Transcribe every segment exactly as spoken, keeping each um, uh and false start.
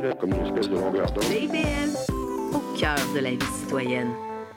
considère comme une espèce de longueur d'onde. B B L, au cœur de la vie citoyenne.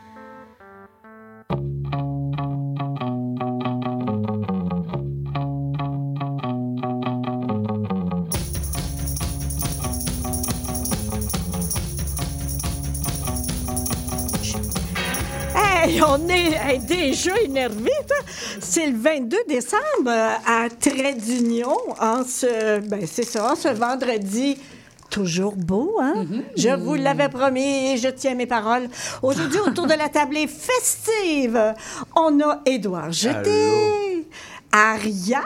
Hey, on est hey, déjà énervés, toi. C'est le vingt-deux décembre euh, à Trait d'Union, en ce, ben c'est ça, ce vendredi. Toujours beau, hein? Mm-hmm. Je vous l'avais promis et je tiens mes paroles. Aujourd'hui, autour de la table festive, on a Édouard Jeté, Ariane,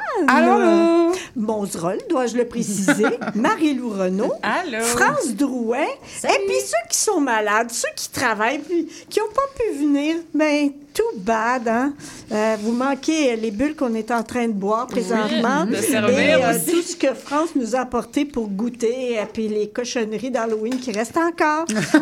Allô? Monzerol, dois-je le préciser, Marie-Lou Renaud, Allô? France Drouin, Salut. et puis ceux qui sont malades, ceux qui travaillent, puis qui n'ont pas pu venir, ben tout bad, hein? Euh, vous manquez les bulles qu'on est en train de boire présentement. Oui, de servir et euh, aussi. tout ce que France nous a apporté pour goûter, et puis les cochonneries d'Halloween qui restent encore. Fait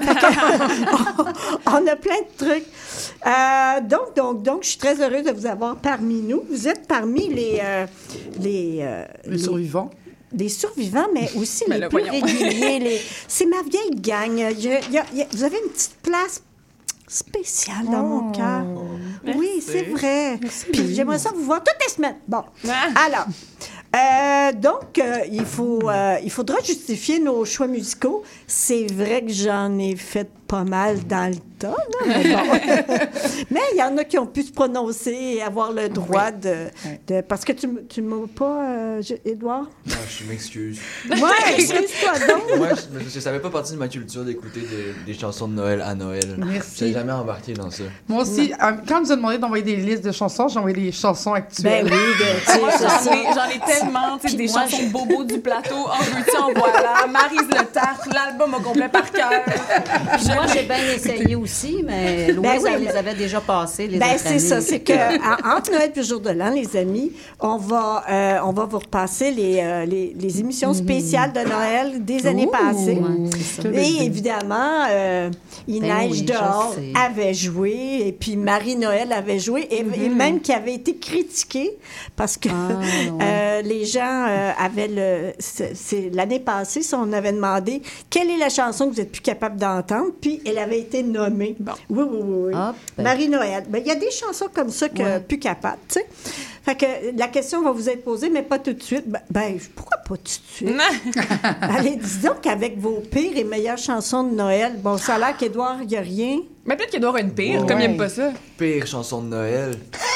que, on, on a plein de trucs. Euh, donc, donc, donc, je suis très heureuse de vous avoir parmi nous. Vous êtes parmi les... euh, les, euh, Les survivants. des survivants, mais aussi Mais les là, plus voyons. réguliers. les... C'est ma vieille gang. Je- y a- y a- vous avez une petite place spéciale dans mon cœur. Oui, c'est vrai. Puis j'aimerais ça vous voir toutes les semaines. Bon, alors... euh, donc, euh, il, faut, euh, il faudra justifier nos choix musicaux. C'est vrai que j'en ai fait pas mal dans le tas, là, mais bon. Mais il y en a qui ont pu se prononcer et avoir le droit de... de- parce que tu m- tu m'as pas, euh, je- Édouard? Ah, je m'excuse. Moi, excuse-toi donc. Moi, je, parce que ça fait pas partie de ma culture d'écouter des, des chansons de Noël à Noël. Merci. J'ai jamais embarqué dans ça. Moi aussi, euh, quand on nous a demandé d'envoyer des listes de chansons, j'ai envoyé des chansons Ben actuelles. oui, de- tu sais, Moi, c'est j'en ça. ai, j'en ai tellement, tu sais, des moi, chansons bobo du plateau, en veux-tu, en voilà, Maryse Le Tartre, l'album au complet par cœur. Puis moi, j'ai bien essayé aussi, mais Louise, Ben oui, elle mais- les avait déjà passés, les Ben, autres c'est années. ça, c'est que en- entre Noël et le jour de l'an, les amis, on va, euh, on va vous repasser les, euh, les, les émissions spéciales de Noël des années passées. Ouais, c'est ça. Et évidemment, euh, Il Ben neige oui, je dehors sais. avait joué, et puis Marie-Noël avait joué, et, et même qui avait été critiquée parce que Ah, ouais. euh, les gens euh, avaient le... C'est, c'est- l'année passée, ça, on avait demandé quelle est la chanson que vous êtes plus capable d'entendre, puis elle avait été nommée. Bon. Oui, oui, oui. oui. Ah, ben. Marie-Noël. Ben, il y a des chansons comme ça que Ouais. plus capable, tu sais. Fait que la question va vous être posée, mais pas tout de suite. Ben, ben pourquoi pas tout de suite? Allez, disons qu'avec vos pires et meilleures chansons de Noël, bon, ça a l'air qu'Édouard, il n'y a rien. Mais peut-être qu'il doit y avoir une pire, Ouais. comme il aime pas ça. Pire chanson de Noël.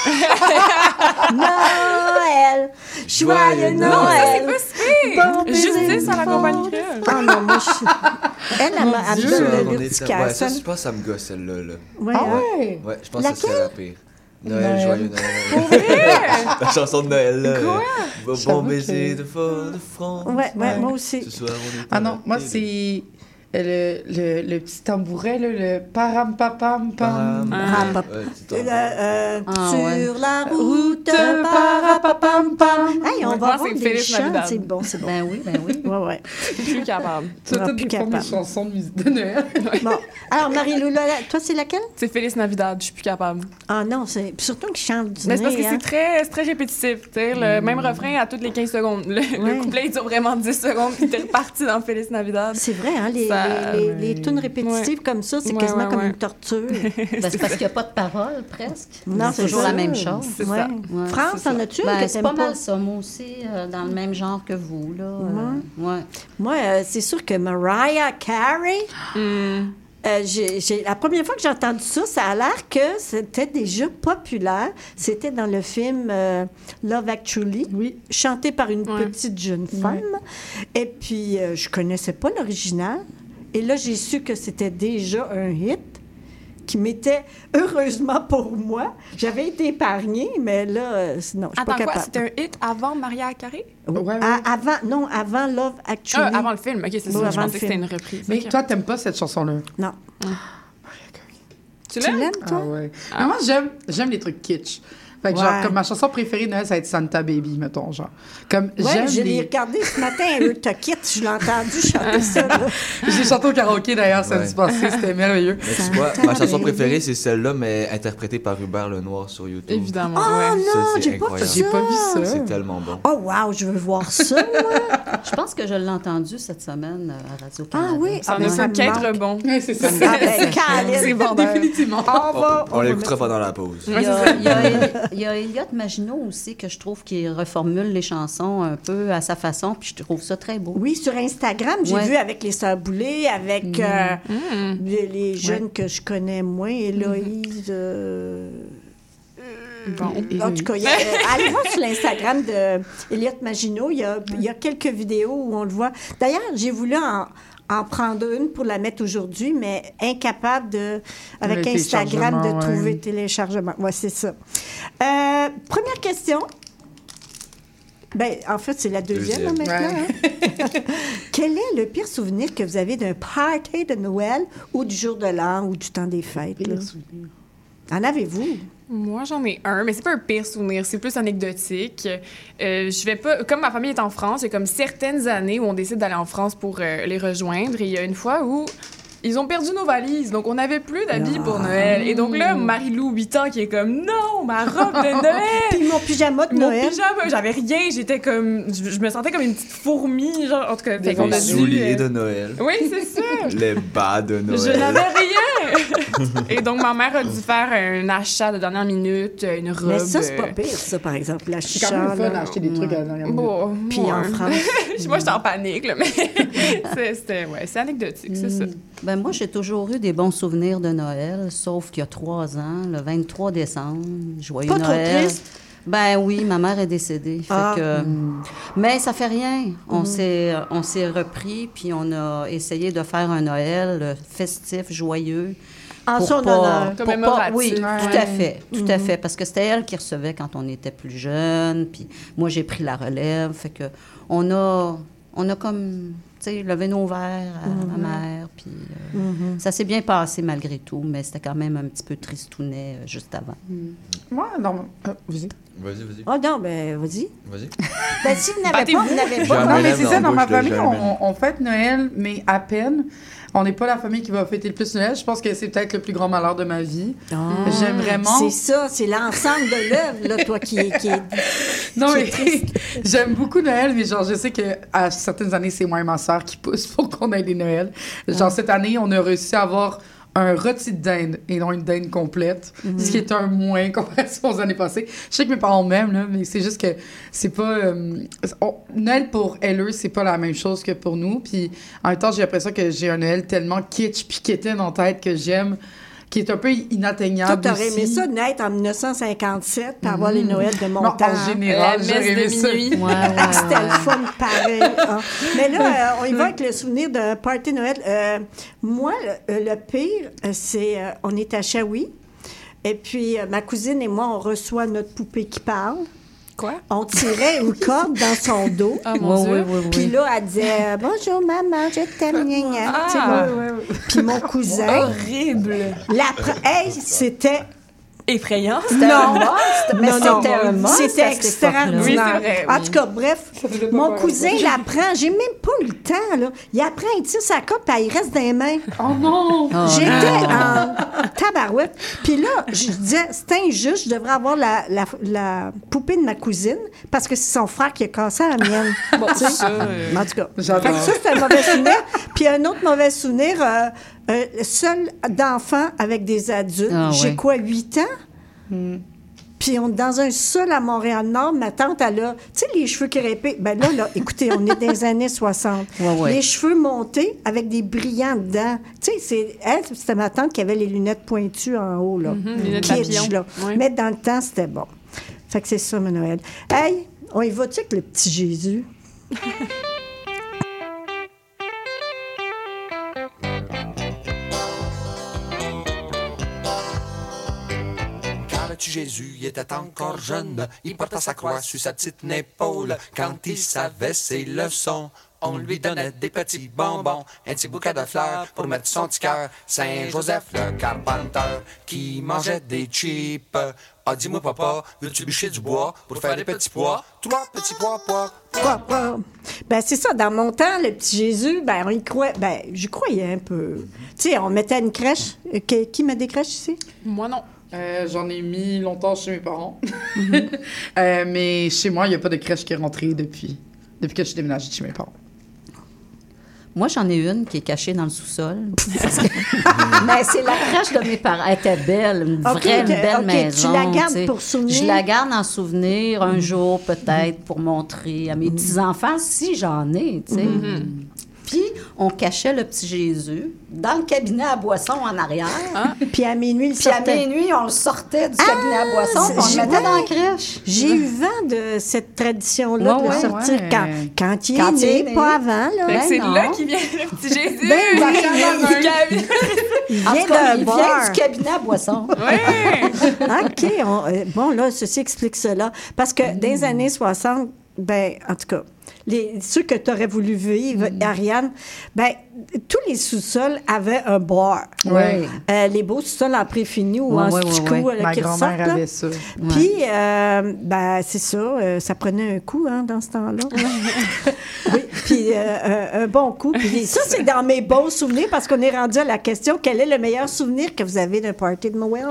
Noël! Joyeux Noël! Non, ça, c'est Noël! pas si pire! Bon baiser Justice à la fort. compagnie créole. Ah non, moi, je suis... Elle, elle, m'a- elle me Ça, donne on le est- ouais, l'urticaire. ça, je pense que ça me gosse, celle-là. Là. Ouais, Ah hein? ouais? Ouais, je pense que c'est Laquelle? la pire. Noël, Noël. joyeux Noël. La chanson de Noël, là. Quoi? Bon J'avoue baiser que- de fort de France. Ouais, ouais, moi aussi. Ce soir, on est Ah à non, la moi, télé. c'est euh, le, le, le petit tambouret, là, le param papam pam. Pam. Ah, pap- Ouais, c'est Euh, ton- euh, Ah, sur ouais. la route, Route, parapapam, pam. Hey, on Ouais, va moi, voir c'est des Félix chants, Navidad. c'est bon, c'est bon. Ben oui, ben oui. Ouais, ouais. Plus capable. C'est Ah, toutes plus des formes de capable. chansons de musique de Noël. Bon, alors Marie-Lou, là, toi, c'est laquelle? C'est Félix Navidad, je suis plus capable. Ah non, c'est puis surtout qu'il chante du Mais c'est parce nez, que hein. c'est très, c'est très répétitif, tu sais, le même refrain à toutes les quinze secondes. Le, le Ouais. couplet, il dure vraiment dix secondes, puis t'es reparti dans Félix Navidad. C'est vrai, hein, les, Ça- les, les, les tunes répétitives comme ça, c'est Ouais, quasiment ouais, comme ouais. une torture. Ben, c'est parce qu'il n'y a pas de parole, presque. Non, c'est toujours ça. la même chose. C'est Ouais. ça. Ouais, France, c'est en ça. as-tu une Ben, que c'est t'aimes pas pas? mal ça, moi aussi, euh, dans le même genre que vous, là. euh, ouais. Moi, euh, c'est sûr que Mariah Carey... Hmm. Euh, j'ai, j'ai- la première fois que j'ai entendu ça, ça a l'air que c'était déjà populaire. C'était dans le film euh, Love Actually, Oui. chanté par une Ouais. petite jeune femme. Et puis, euh, je connaissais pas l'original. Et là, j'ai su que c'était déjà un hit qui m'était, heureusement pour moi, j'avais été épargnée, mais là, euh, non, je suis pas Attends, quoi? capable. C'était un hit avant Maria Carey? Ouais, ouais. À- avant, non, avant Love Ah, Actually. avant le film, ok, c'est Oui, ça. Je avant le pensais que c'était film. une reprise. Mais Ok. toi, t'aimes pas cette chanson-là? Non. Tu Tu l'aimes? l'aimes, toi? Ah ouais. Mais moi, j'aime, j'aime les trucs kitsch. Fait que Ouais. genre, comme ma chanson préférée de Noël, ça va être Santa Baby, mettons, genre. Comme, Ouais, j'aime je l'ai les... regardé ce matin, Eux te quitte, je l'ai entendu chanter ça. Là. J'ai chanté au karaoké, d'ailleurs, samedi Ouais. passé, c'était merveilleux. Mais tu vois, ma chanson préférée, c'est celle-là, mais interprétée par Hubert Lenoir sur YouTube. Évidemment, Oh ouais. non, Ça, c'est j'ai pas vu incroyable. ça. J'ai pas vu ça. C'est tellement bon. Oh wow, je veux voir ça, moi. Je pense que je l'ai entendu cette semaine euh, à Radio-Canada. Ah oui, Ça ah, ne ben, peut ça me qu'être manque. bon. Ouais, c'est ça. Ah ben, Caroline. C'est bon, Définitivement. On va, On va l'écoutera mettre- pendant la pause. Il y a, il y a, il y a Elliot Maginot aussi que je trouve qui reformule les chansons un peu à sa façon, puis je trouve ça très beau. Oui, sur Instagram, j'ai Ouais. vu avec les Sœurs Boulay, avec euh, les, les jeunes que je connais moins, Héloïse. euh, Bon. En tout cas, il y a- euh, allez voir sur l'Instagram de Elliot Maginot, il y, a, il y a quelques vidéos où on le voit. D'ailleurs, j'ai voulu en, en prendre une pour la mettre aujourd'hui, mais incapable de, avec Le Instagram, de téléchargement, trouver ouais. téléchargement. Oui, c'est ça. Euh, première question. Ben, en fait, c'est la deuxième, là, Deuxième. maintenant. Ouais. hein. Quel est le pire souvenir que vous avez d'un party de Noël ou du jour de l'an ou du temps des fêtes? Là? En avez-vous? Moi, j'en ai un, mais c'est pas un pire souvenir, c'est plus anecdotique. Euh, je vais pas... Comme ma famille est en France, il y a comme certaines années où on décide d'aller en France pour euh, les rejoindre. Et il y a une fois où ils ont perdu nos valises, donc on n'avait plus d'habits pour Noël. Et donc là, Marie-Lou, huit ans, qui est comme « Non, ma robe de Noël! » Puis mon pyjama de Mon Noël. pyjama, j'avais rien, j'étais comme... Je, je me sentais comme une petite fourmi, genre, en tout cas... fait qu'on Les a dû, souliers euh, de Noël. Oui, c'est ça! Les bas de Noël. Je n'avais rien! Et donc, ma mère a dû faire un achat de dernière minute, une robe. Mais ça, c'est pas euh, pire, ça, par exemple, la C'est quand même chicha. fun là. d'acheter des trucs à la dernière minute. Bon, Puis ouais. en France. Moi, j'étais en panique, là, mais c'est- c'était, ouais, c'est anecdotique, c'est ça. Ben moi, j'ai toujours eu des bons souvenirs de Noël, sauf qu'il y a trois ans, le vingt-trois décembre, joyeux Pas trop Noël. triste? Ben oui, ma mère est décédée. Fait Ah. que, mais ça fait rien. On s'est on s'est repris, puis on a essayé de faire un Noël euh, festif, joyeux. En pour son pas- honneur. pour pas- Commémoratif. Oui, Ouais. tout à fait, tout à fait. Parce que c'était elle qui recevait quand on était plus jeune, puis moi, j'ai pris la relève. Fait que on a, on a comme, tu sais, levé nos verres à ma mère, puis euh, ça s'est bien passé malgré tout, mais c'était quand même un petit peu tristounet euh, juste avant. Moi, non. Euh, vas-y. Vas-y, vas-y. Oh non, ben, vas-y. Vas-y. Ben, si vous n'avez pas, vous n'avez J'ai pas. un Non, mais élève c'est dans ça, la dans ma bouche de famille, Germaine. on, on, on fête Noël, mais à peine. On n'est pas la famille qui va fêter le plus Noël. Je pense que c'est peut-être le plus grand malheur de ma vie. J'aime vraiment... C'est ça, c'est l'ensemble de l'œuvre, là, toi, qui, qui est... Non, qui mais est triste. j'aime beaucoup Noël, mais genre, je sais qu'à certaines années, c'est moi et ma soeur qui poussent pour qu'on ait des Noëls. Genre, cette année, on a réussi à avoir un rôti de dinde et non une dinde complète, ce qui est un moins comparaison aux années passées. Je sais que mes parents m'aiment, là, mais c'est juste que c'est pas... euh, on- Noël, pour elles, eux, c'est pas la même chose que pour nous. Puis en même temps, j'ai l'impression que j'ai un Noël tellement kitsch puis quétaine en tête que j'aime, qui est un peu Toi, inatteignable t'aurais aussi. aimé ça naître en dix-neuf cent cinquante-sept pour avoir les Noëls de mon Non, temps. en général, La j'aurais messe aimé de ça. minuit. Ouais, ouais, Ah, c'était le ouais. fun pareil. hein. Mais là, euh, on y va avec le souvenir d'un party Noël. Euh, moi, le, le pire, euh, c'est... euh, on est à Shawi. Et puis, euh, ma cousine et moi, on reçoit notre poupée qui parle. Quoi? On tirait une corde dans son dos. Ah, mon Oui, Dieu. oui, oui, oui. Puis là, elle disait « Bonjour, maman, je t'aime, gna, gna. Ah. Tu sais, moi. Puis mon cousin, Horrible. la pre- hey, c'était... Effrayant. Non, Mais non, non, c'était un monstre c'était à cette époque-là. extraordinaire. Oui, c'est vrai, En oui. tout cas, bref, mon cousin l'apprend. J'ai même pas eu le temps, là. Il apprend, il tire sa corde, puis il reste dans les mains. Oh non! Ah, J'étais en tabarouette. Puis là, je disais, c'est injuste, je devrais avoir la, la, la poupée de ma cousine, parce que c'est son frère qui a cassé la mienne. Bon, Tu sais. ça, euh, En tout cas, J'adore. fait que ça, c'est un mauvais souvenir. Puis un autre mauvais souvenir, euh, euh, seul d'enfants avec des adultes. Ah, J'ai ouais. quoi, huit ans? Puis on est dans un sol à Montréal-Nord. Ma tante, elle a, tu sais, les cheveux crêpés. Ben là, là, écoutez, on est dans les années soixante. Ouais, ouais. Les cheveux montés avec des brillants dedans. Tu sais, c'est, elle, c'était ma tante qui avait les lunettes pointues en haut, là. Mhm, lunettes Kitsch, papillons. là. Ouais. Mais dans le temps, c'était bon. Fait que c'est ça, mon Noël. Hey, on y va-tu avec le petit Jésus? Quand le petit Jésus il était encore jeune, il portait sa croix sur sa petite épaule. Quand il savait ses leçons, On lui donnait des petits bonbons, un petit bouquet de fleurs pour mettre son petit cœur. Saint-Joseph le carpenteur qui mangeait des chips a dit, moi papa, veux-tu bûcher du bois pour faire des petits pois? Trois petits pois, pois, Quoi, quoi? Ben, c'est ça. Dans mon temps, le petit Jésus, ben, on y croyait. Ben, j'y croyais un peu. Tu sais, on mettait une crèche. Euh, Qui, qui met des crèches ici? Moi, non. Euh, j'en ai mis longtemps chez mes parents. Euh, mais chez moi, il n'y a pas de crèche qui est rentrée depuis, depuis que je suis déménagée de chez mes parents. Moi, j'en ai une qui est cachée dans le sous-sol. Mais c'est la crèche de mes parents. Elle était belle, une Ok, vraie ok, belle ok, maison. tu la gardes sais. pour souvenir? Je la garde en souvenir un jour, peut-être, pour montrer à mes petits-enfants, si j'en ai, tu sais. Puis, on cachait le petit Jésus dans le cabinet à boissons en arrière. Puis à minuit, le Puis à sortait. minuit, on le sortait du cabinet à boissons, puis on c'est- le mettait ouais. dans la crèche. J'ai eu vent de cette tradition-là Ouais, de le ouais, sortir ouais. quand, quand il Quand est il est né, né. pas avant. Là. Fait que Ben c'est non. là qu'il vient le petit Jésus. Ben oui, Dans il le cabinet. Il En vient tout cas, d'un il bar. vient du cabinet à boissons. Ouais. OK. on- euh, bon, là, ceci explique cela. Parce que dans les années soixante, ben, en tout cas, les, ceux que tu aurais voulu vivre, Ariane, ben, tous les sous-sols avaient un bar. Ouais. Euh, les beaux sous-sols en préfini ou Ouais, en ouais, ouais, sticko ouais. là, Ma qui grand-mère ressortent, là. avait ça. Puis, euh, ben, c'est ça, euh, ça prenait un coup hein, dans ce temps-là. Oui, puis euh, un, un bon coup. Puis ça, c'est dans mes bons souvenirs parce qu'on est rendu à la question quel est le meilleur souvenir que vous avez d'un party de Noël?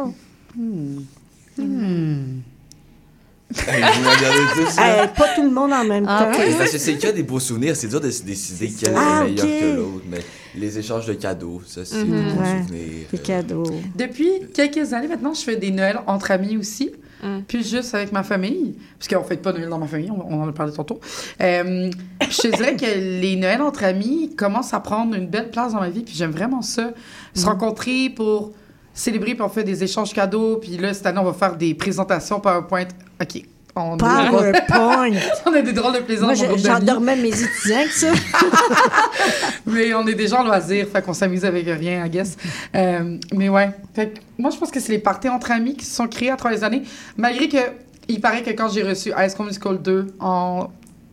Hey, vous me regardez tous, là. Euh, pas tout le monde en même Ah, temps. ok. Mais parce que c'est que des beaux souvenirs, c'est dur de se décider quel Ah, est le meilleur ok. que l'autre. Mais les échanges de cadeaux, ça, c'est des bons Ouais, souvenirs. des euh, cadeaux. Depuis quelques années maintenant, je fais des Noëls entre amis aussi. Puis juste avec ma famille, parce qu'on ne fait pas Noël dans ma famille, on, on en a parlé tantôt. Euh, je te dirais que les Noëls entre amis commencent à prendre une belle place dans ma vie, puis j'aime vraiment ça. Se rencontrer pour célébrer, puis on fait des échanges cadeaux, puis là, cette année, on va faire des présentations PowerPoint. OK. On, a, PowerPoint! on a des drôles de plaisir Moi, dans mon je- groupe d'amis. j'endormais mes étudiants avec ça. Mais on est déjà en loisir, fait qu'on s'amuse avec rien, I guess. Euh, mais ouais, fait que moi, je pense que c'est les parties entre amis qui se sont créés à travers les années, malgré que il paraît que quand j'ai reçu High School Musical deux en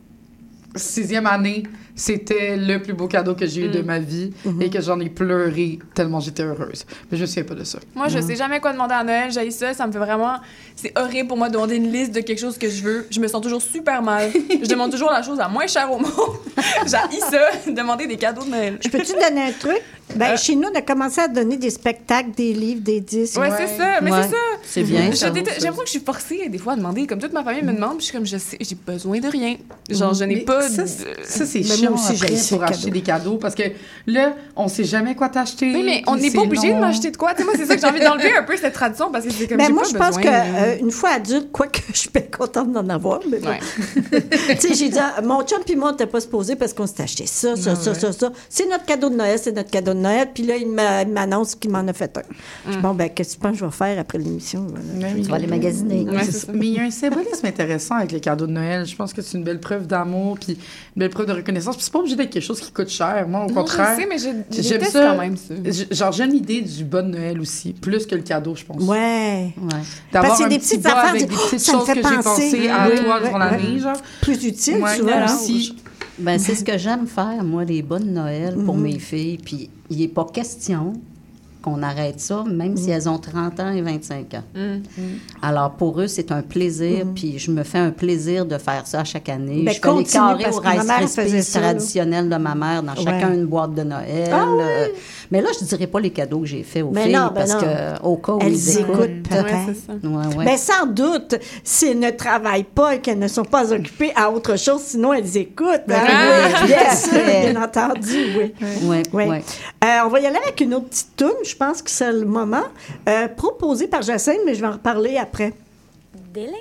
sixième année, c'était le plus beau cadeau que j'ai eu de ma vie et que j'en ai pleuré tellement j'étais heureuse. Mais je me souviens pas de ça. Moi, je sais jamais quoi demander à Noël. J'ai ça. Ça me fait vraiment... C'est horrible pour moi de demander une liste de quelque chose que je veux. Je me sens toujours super mal. Je demande toujours la chose la moins chère au monde. J'ai ça, demander des cadeaux de Noël. Je peux-tu te donner un truc? Ben, Euh. chez nous, on a commencé à donner des spectacles, des livres, des disques. Ouais, c'est ça. Mais Ouais. c'est ça. C'est bien. Je ça. déteste- J'ai l'impression que je suis forcée des fois à demander. Comme toute ma famille me demande, puis je suis comme, je sais, j'ai besoin de rien. Genre, je n'ai Mais pas ça, de... c'est- ça, c'est Mais moi chiant aussi, après j'ai ces pour acheter cadeaux. des cadeaux parce que là, on sait jamais quoi t'acheter. Oui, mais on puis n'est c'est pas obligé de long. m'acheter de quoi. Tu sais, moi, c'est ça que j'ai envie d'enlever un peu cette tradition parce que c'est comme, Mais j'ai moi, pas je pense besoin que de- euh, une fois adulte, quoique je suis bien contente d'en avoir, mais bon. Ouais. tu sais, j'ai dit, ah, mon chum puis moi, on n'était pas supposés parce qu'on s'était acheté ça, ça, Ah ça, ouais. ça, ça. C'est notre cadeau de Noël, c'est notre cadeau de Noël. Puis là, il m'a- il m'annonce qu'il m'en a fait un. Je dis, bon, ben, qu'est-ce que tu penses que je vais faire après l'émission? Voilà. Mais oui. Tu vas aller magasiner. Ouais, C'est c'est ça. ça. Mais il y a un symbolisme intéressant avec les cadeaux de Noël. Je pense que c'est une belle preuve d'amour, puis une belle preuve de reconnaissance. Puis c'est pas obligé d'être quelque chose qui coûte cher. Moi, au Non, contraire, je sais, mais je, je j'aime déteste ça. quand même ça. j- Genre, j'ai une idée du bon Noël aussi, plus que le cadeau, je pense. Ouais. Ouais. D'avoir Parce que un des petit petites bas affaires, avec du- des petites ça me choses fait que j'ai penser. pensées à Oui, toi oui, durant oui, l'année, oui. genre. Plus utile, Ouais, souvent. même hein. si- Ben, c'est ce que j'aime faire, moi, les bonnes Noël pour mes filles. Puis, il n'est pas question qu'on arrête ça, même si elles ont trente ans et vingt-cinq ans. Alors, pour eux, c'est un plaisir, puis je me fais un plaisir de faire ça à chaque année. Ben, je fais les continue, carrés parce au que ma Rice mère faisait Krispies ça, là. traditionnels de ma mère, dans chacun Ouais. une boîte de Noël. Euh, Mais là, je ne dirais pas les cadeaux que j'ai faits aux Ben filles, non, ben parce non. que au cas où Elles ils écoutent, écoutent... peut-être. Ouais, c'est ça. Ouais, ouais. Ben, sans doute, si elles ne travaillent pas et qu'elles ne sont pas occupées à autre chose, sinon elles écoutent. Ben, Ah, oui, tout bien à sûr, fait. bien entendu, oui. Ouais, Oui. ouais. Euh, on va y aller avec une autre petite toune, je pense que c'est le moment, euh, proposée par Jacinthe, mais je vais en reparler après. Dilingalingalingaling,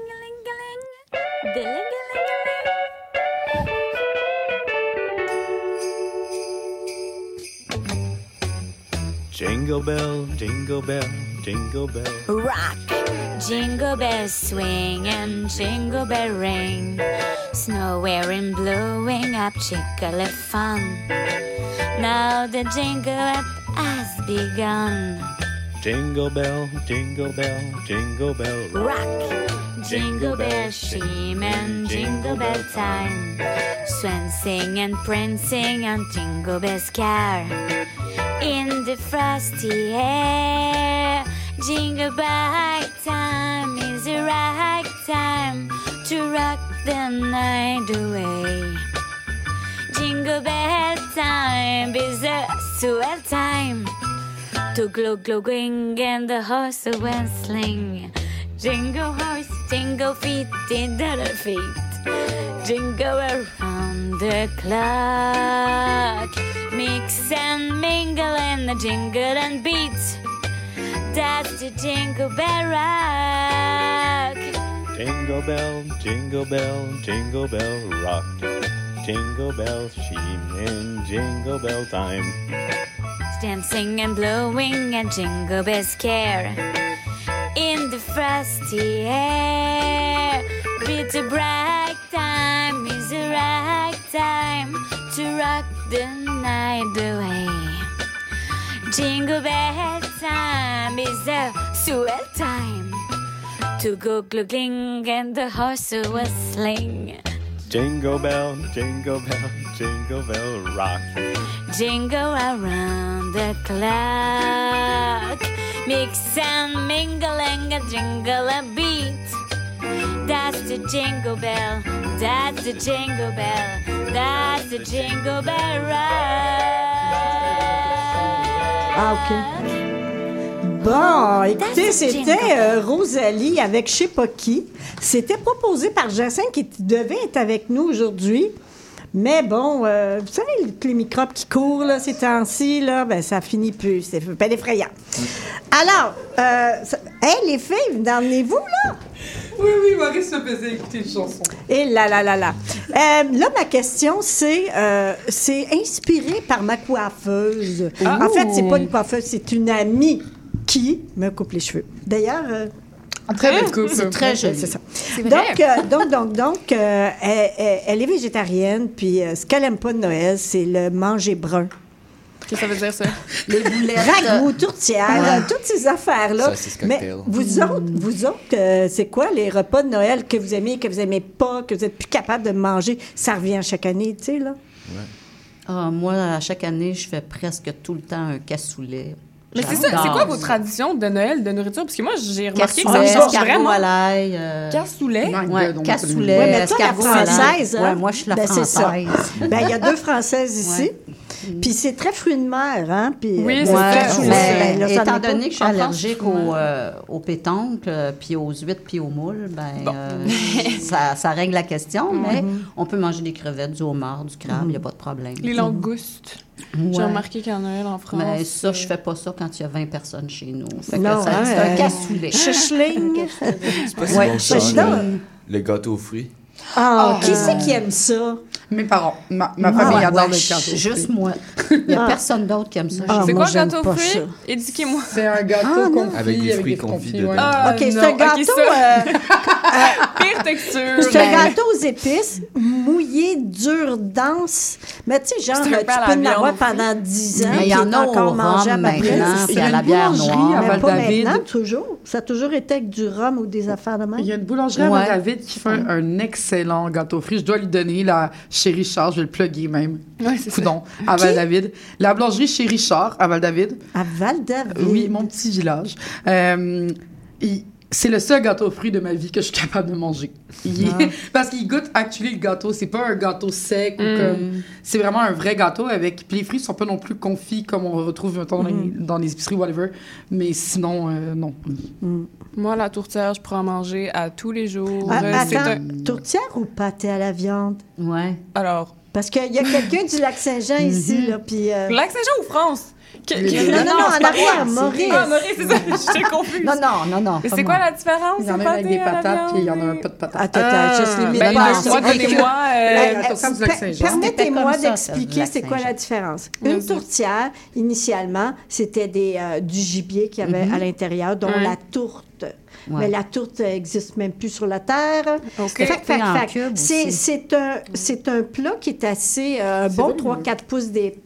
dilingalingaling. Jingle bell, jingle bell, jingle bell. Rock. Jingle bells swing and jingle bell ring. Snow wearing, blowing up chickle fun. Now the jingle up has begun. Jingle bell, jingle bell, jingle bell rock. Rock, jingle bell shimmy and jingle bell time. Swan sing and prancing on Jingle Bell's car. In the frosty air, jingle bell time is the right time to rock the night away. Jingle bell time is a swell time to glow, glow, wing and the horse will sling. Jingle horse, jingle feet, jingle feet, jingle around the clock. Mix and mingle and the jingle and beat. That's the Jingle Bell Rock. Jingle bell, jingle bell, jingle bell rock. Jingle bells sheen in jingle bell time. Dancing and blowing and jingle bells care. In the frosty air, it's a bright time, it's the right time to rock the night away. Jingle bell time is a swell time to go glugling and the horse will sling. Jingle bell, jingle bell, jingle bell rock. Jingle around the clock. Mix and mingle and a jingle a beat. That's the jingle bell, that's the jingle bell, that's the jingle bell rock. Ah, OK. Bon, écoutez, c'était euh, Rosalie avec je sais pas qui. C'était proposé par Jacinthe qui devait être avec nous aujourd'hui. Mais bon, euh, vous savez, les microbes qui courent là, ces temps-ci, là, ben, ça finit plus. C'est pas effrayant. Alors, euh, ça, hey, les filles, vous en venez-vous, là? Oui, oui, Maurice me faisait écouter une chanson. Et là, là, là, là. Euh, là, ma question, c'est, euh, c'est inspiré par ma coiffeuse. Ah. En fait, c'est pas une coiffeuse, c'est une amie qui me coupe les cheveux. D'ailleurs... Euh, Très belle coupe. C'est très joli. C'est ça. C'est vrai. Donc, euh, donc, donc, donc, euh, elle, elle- elle est végétarienne, puis euh, ce qu'elle aime pas de Noël, c'est le manger brun. Qu'est-ce que ça veut dire, ça? Les boulettes. Ragoût, tourtière, euh, toutes ces affaires-là. Saucisse cocktail. Mais vous autres, vous autres euh, c'est quoi les repas de Noël que vous aimez, que vous aimez pas, que vous êtes plus capable de manger? Ça revient chaque année, tu sais, là. Ah, moi, à chaque année, je fais presque tout le temps un cassoulet. Mais c'est ça, c'est J'adore quoi vos ça. traditions de Noël, de nourriture? Parce que moi, j'ai remarqué que ça Cassoulet, me change escargot vraiment. à l'ail. euh, Cassoulet? My Ouais, God, on cassoulet, Ouais, mais toi, la escargot à l'ail. française, hein? Ouais, moi, je suis la Ben, c'est ça. française. Ben, il y a deux Françaises ici. Puis c'est très fruits de mer, hein? Puis, Oui, euh, c'est bon, ça. cassoulet, Mais ben, là, ça en étant est pas. donné que je suis En France, allergique ouais. aux, euh, aux pétoncles, euh, puis aux huîtres, puis aux moules, ben, euh, ça, ça règle la question, mais on peut manger des crevettes, du homard, du crabe, il n'y a pas de problème. Les langoustes. J'ai Ouais. remarqué qu'en Noël, en France... Mais ça, je fais pas ça quand il y a vingt personnes chez nous. Fait que Non, ça- hein, c'est euh, un cassoulet. Chicheling. C'est pas si Ouais, bon que ça, je- le, non. le gâteau aux fruits. Ah, qui Euh, c'est qui aime ça? Mes parents. Ma, ma Ah, famille ouais, adore ouais, le gâteau. Juste moi. Il n'y a Ah. personne d'autre qui aime ça. Ah, C'est moi, quoi le j'aime gâteau pas aux fruits? ça. Éduquez-moi. C'est un gâteau Ah, non. confit Avec des fruits des confits confits, dedans. ouais. Ah, OK, c'est non, un ok, gâteau... ça. euh, Pire texture. C'est un Ben, gâteau aux épices, mouillé, dur, dense. Mais tu sais, genre, C'est un tu peu à la peux en viande avoir aussi. pendant dix ans. Mais il y puis en a au encore rhum mangeable après. maintenant, C'est- puis Il y a à la une bière boulangerie noire. à Mais pas Val-David. maintenant, toujours. Ça a toujours été avec du rhum ou des affaires de même. Il y a une boulangerie à Ouais. Val-David qui fait un, un excellent gâteau frit. Je dois lui donner la chez Richard, je vais le plugger même. Ouais, c'est ça. Coudon, à Val-David. La boulangerie chez Richard, à Val-David. À Val-David. Oui, mon petit village. Euh, il- c'est le seul gâteau aux fruits de ma vie que je suis capable de manger. Il est- parce qu'il goûte actually le gâteau. C'est pas un gâteau sec ou Mm. comme. C'est vraiment un vrai gâteau avec. Puis les fruits sont pas non plus confits comme on retrouve mettons, dans, les, dans les épiceries, whatever. Mais sinon, euh, non. Moi, la tourtière, je pourrais en manger à tous les jours. Ah, Euh, c'est attends, un- tourtière ou pâté à la viande? Ouais. Alors, Parce qu'il y a quelqu'un du Lac-Saint-Jean ici, là, puis... euh, Lac-Saint-Jean ou France? Que- que- Non, non, non, c'est en pas arrière, grave, c'est- Maurice. Ah, Maurice, c'est ça, j'étais confuse. Non, non, non, non. Mais pas c'est moi. quoi la différence? Il y en a c'est un avec des pâté à la patates, puis il y en a un viande? pas de patates. Attends, Ah, attends, juste limite. ben, pas moi, ça. donnez-moi... euh, Euh, la tourtière du per- Lac-Saint-Jean. Permettez-moi C'était comme ça, d'expliquer ça, c'est quoi la Lac-Saint-Jean. différence. Vas-y. Une tourtière, initialement, c'était des, euh, du gibier qu'il y avait à l'intérieur, dont Ouais. la tourte. Ouais. Mais la tourte n'existe même plus sur la Terre. OK. Fait que- fait que- en fait que cube c'est, aussi. c'est un, c'est un plat qui est assez euh, bon, trois quatre pouces d'é-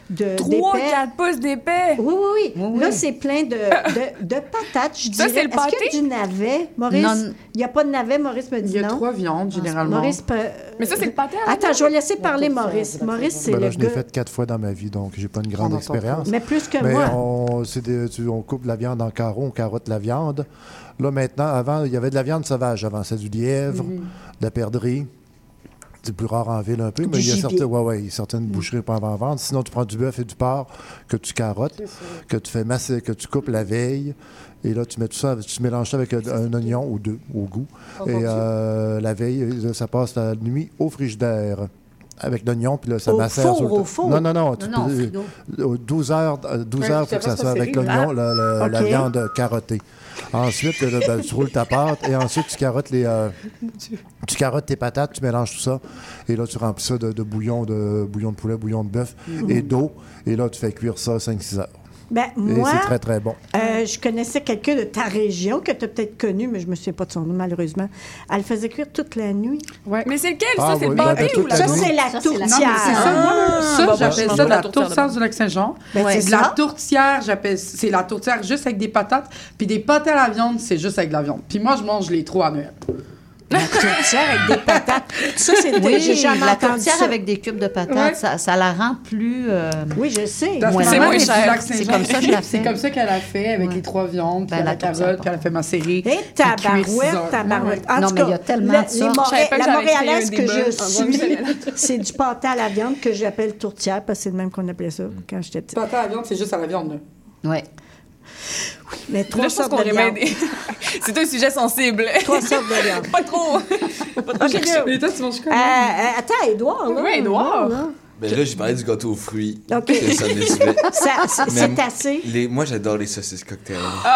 de, trois, d'épais. quatre pouces d'épais. Oui, oui, oui. Oui, oui. Là, c'est plein de, de, de patates, je Ça, dirais. c'est le Est-ce qu'il y a pâté? du navet, Maurice? Non. Il n'y a pas de navet, Maurice me Il dit y a non. trois viandes, généralement. Maurice peut... Mais ça, c'est le pâté à la Attends, je vais laisser parler Maurice. Maurice, c'est Ben le là, je l'ai gars... fait quatre fois dans ma vie, donc j'ai pas une grande On entend expérience. Mais plus que Mais moi. on, c'est des- tu- on coupe la viande en carreaux, on carotte la viande. Là, maintenant, avant, il y avait de la viande sauvage. Avant, c'est du lièvre, de la perdrix. C'est plus rare en ville un peu, Du mais il y a gibier. certaines, ouais, ouais, certaines boucheries pour en vendre. Sinon, tu prends du bœuf et du porc que tu carottes, que tu fais masser, que tu coupes la veille. Et là, tu mets tout ça, tu mélanges ça avec un, un oignon ou deux au goût. et euh, la veille, ça passe la nuit au frigidaire. Avec l'oignon, puis là, ça Au macère. four, sur le au temps. four? Non, non, non. Tu Non, non, peux- frigo. euh, douze heures, euh, douze Ouais, heures, puis faut que ça après, soit ça avec serrit. l'oignon, la, la- la OK. viande carottée. Ensuite, là, ben, tu roules ta pâte et ensuite, tu carottes les... euh, tu carottes tes patates, tu mélanges tout ça. Et là, tu remplis ça de, de bouillon de bouillon de poulet, bouillon de bœuf et d'eau. Et là, tu fais cuire ça cinq six heures. Ben, Et moi, c'est très, très bon. euh, je connaissais quelqu'un de ta région que tu as peut-être connu, mais je me souviens pas de son nom, malheureusement. Elle faisait cuire toute la nuit. Mais c'est lequel, Ah, ça? C'est oui, le ben, pâté de ou toute la Ça, la c'est la Ça, c'est la- Non, mais tourtière. c'est ça, moi, là, ça, bon, j'appelle bon, ça bon, la la tourtière tourtière de- du Lac-Saint-Jean. Ben, c'est c'est de la ça. tourtière, j'appelle, c'est la tourtière juste avec des patates, puis des pâtés à la viande, c'est juste avec de la viande. Puis moi, je mange les trois à Noël. La tourtière avec des patates. Ça, c'est Oui, j'ai jamais la entendu tourtière ça. avec des cubes de patates, Ouais. ça, ça la rend plus... euh, Oui, je sais. Parce que Ouais. ma C'est mère moins est du cher. Lac-Saint-Jean. C'est comme ça que je la C'est fais. comme ça qu'elle a fait avec Ouais. les trois viandes, puis Ben, la la tourtière, carotte, puis elle a fait macérer. Et puis cuire six tabarouette, heures. tabarouette. En Non, tout mais cas, il y a tellement la, de les sortes. Moré- Je savais pas que la j'avais créé montréalaise un que débat je en faisant suis, une c'est du pâté à la viande que j'appelle tourtière, parce que c'est le même qu'on appelait ça quand j'étais petite. Pâté à la viande, c'est juste à la viande, là. Ouais. Mais Là, trois je pense sortes qu'on de aurait viande. aidé. C'est un sujet sensible. Trois sortes de viande. Pas trop. Pas trop chercher. Mais toi, tu manges quoi? Euh, euh, attends, Édouard, là. Oui, Édouard. là. Ben là, j'ai parlé du gâteau aux fruits. OK. Que ça me décevait. Ça, c'est Mais- c'est assez. Les, moi, j'adore les saucisses cocktail.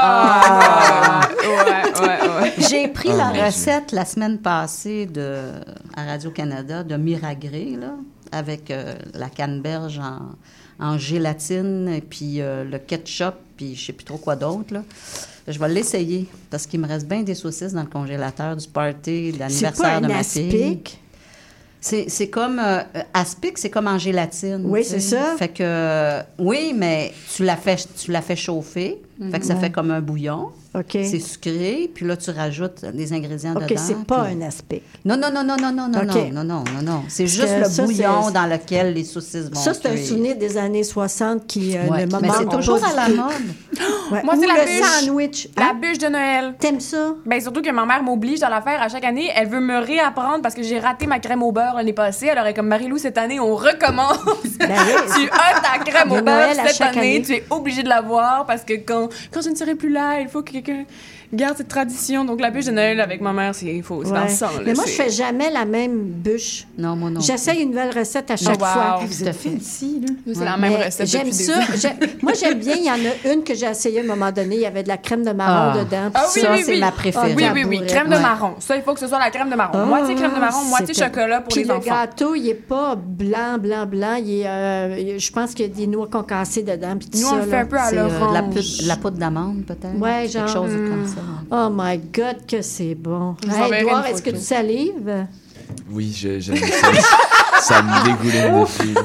Ah! Ouais, ouais, ouais. J'ai pris Oh, la mon Dieu. recette la semaine passée de, à Radio-Canada de Miragré, là, avec euh, la canneberge en, en gélatine, et puis euh, le ketchup, puis je sais plus trop quoi d'autre, là. Je vais l'essayer, parce qu'il me reste bien des saucisses dans le congélateur du party, de C'est pas l'anniversaire un de ma fille. aspic. C'est, c'est comme... euh, aspic, c'est comme en gélatine. Oui, tu sais. c'est ça. Fait que... oui, mais tu la fais, tu la fais chauffer. Fait que ça fait comme un bouillon. OK. C'est sucré. Puis là, tu rajoutes des ingrédients OK, dedans. c'est pas puis- un aspic. Non, non, non, non, non, non, non, OK. non, non, non, non. C'est Parce juste que le ça, bouillon c'est- dans lequel les saucisses vont Ça, c'est un cuire. souvenir des années soixante qui euh, Ouais. ne me Mais c'est manque toujours pas à du la tout. mode. Ouais. Moi, Ou c'est la le bûche. sandwich. La Hein? bûche de Noël. T'aimes ça? Ben surtout que ma mère m'oblige à la faire à chaque année. Elle veut me réapprendre parce que j'ai raté ma crème au beurre l'année passée. Alors, elle est comme Marie-Lou, cette année, on recommence. Ben oui. Tu as ta crème De au beurre Noël à cette chaque année. année. Tu es obligé de l'avoir parce que quand, quand je ne serai plus là, il faut que quelqu'un garde cette tradition. Donc, la bûche de Noël avec ma mère, c'est faux. C'est dans Ouais. le sang. là, Mais moi, c'est- je fais jamais la même bûche. Non, moi non. J'essaye une nouvelle recette à chaque wow. fois. Tout à fait. Ici, là. C'est la même Mais recette j'aime depuis des ça. années. J'ai- Moi, j'aime bien. Il y en a une que j'ai essayée à un moment donné. Il y avait de la crème de marron Ah. dedans. Ah puis oui, Ça, oui, c'est oui. ma préférée. Oui, oui, oui. Tabouret. Crème de Ouais. marron. Ça, il faut que ce soit la crème de marron. Ah, moitié crème de marron, moitié c'était- chocolat pour Puis les le enfants. gâteau, il est pas blanc, blanc, blanc. Il est, euh, je pense qu'il y a des noix concassées dedans. Puis tout Nous, on ça, le fait là. un peu à C'est euh, de la, l'orange. pu- de la poudre d'amande, peut-être. Ouais, Quelque genre, chose hmm. comme ça. Oh my God, que c'est bon. Je vous Hey, enverrai Édouard, une est-ce que photo. tu salives? Oui, je- j'aime ça. Ça me dégouline de fil.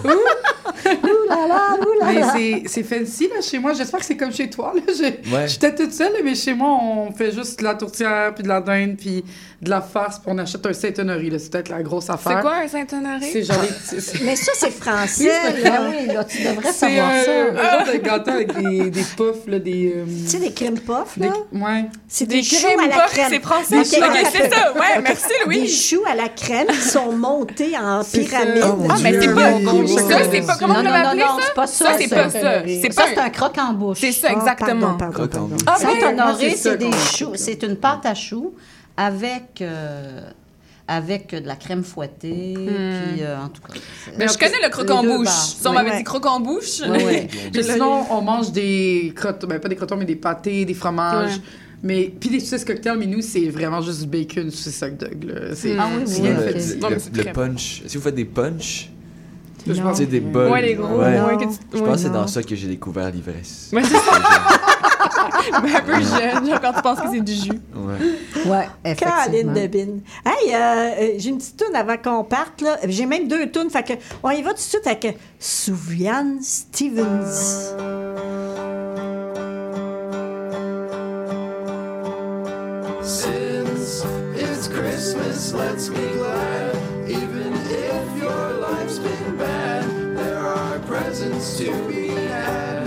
Ouh là là, ouh là Mais là. c'est, c'est fancy, là, chez moi. J'espère que c'est comme chez toi, là. J'ai- Ouais. J'étais toute seule, mais chez moi, on fait juste de la tourtière, puis de la dinde, puis de la farce, puis on achète un Saint-Honoré, là. C'est peut-être la grosse affaire. C'est quoi un Saint-Honoré? C'est genre les petits- c'est- Mais ça, c'est français, Ah là. oui, là, tu devrais C'est savoir un, ça. un genre de gâteau avec des, des puffs, là, des... euh, Tu sais, des crème puffs, des- là. ouais. C'est Des des, choux crèmes à la puffs, crème. c'est français. Des- Ok, c'est ça. Ouais, merci, Des Louise. choux à la crème qui sont montés en C'est pyramide. ça. Oh, mon Ah, mais Dieu. c'est pas... Oui, Ça, c'est pas... Comment non, vous non, l'avez non, appelé, non, ça? c'est pas ça. Ça, c'est pas ça. Saint-Honoré. C'est Ça, pas c'est un... un croque en bouche. C'est ça, Ah, exactement. pardon, pardon, pardon. Ah, Ouais, moi, Saint-Honoré, c'est ça c'est des qu'on- choux. C'est une pâte à choux avec, euh, avec de la crème fouettée. Puis, euh, en tout cas. c'est- Mais je connais le croque en Les deux bouche. bases. Si on Oui. m'avait Ouais. dit croque en bouche... Oui, oui. Puis sinon, on mange des crotons, ben pas des crotons, mais des pâtés, des fromages. Ouais. Mais, puis des saucisses cocktail, mais nous, c'est vraiment juste du bacon, saucisse hot dog, là. C'est, Ah oui, c'est oui, rien ok. fait Le, ici. Non, mais le- c'est le très punch. Si vous faites des punch, Je Non. pense tu sais, des bols. Ouais, les gros. Ouais. ouais, que tu- Je ouais. pense que c'est non. dans ça que j'ai découvert l'ivresse. Ouais, c'est ça. Ben, un peu jeune, genre quand tu penses que c'est du jus. Ouais. Ouais, Caroline effectivement. de Bine. Hey, euh, euh, j'ai une petite toune avant qu'on parte, là. J'ai même deux tounes, fait que on y va tout de suite avec Sufjan Stevens. Since it's Christmas, let's be glad. Even if your life's been bad, there are presents to be had.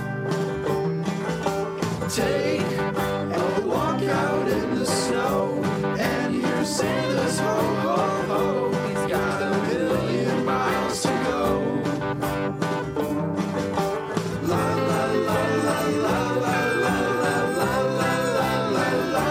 Take a walk out in the snow and hear Santa's ho ho ho. He's got a million miles to go. La la la la la la la la la la la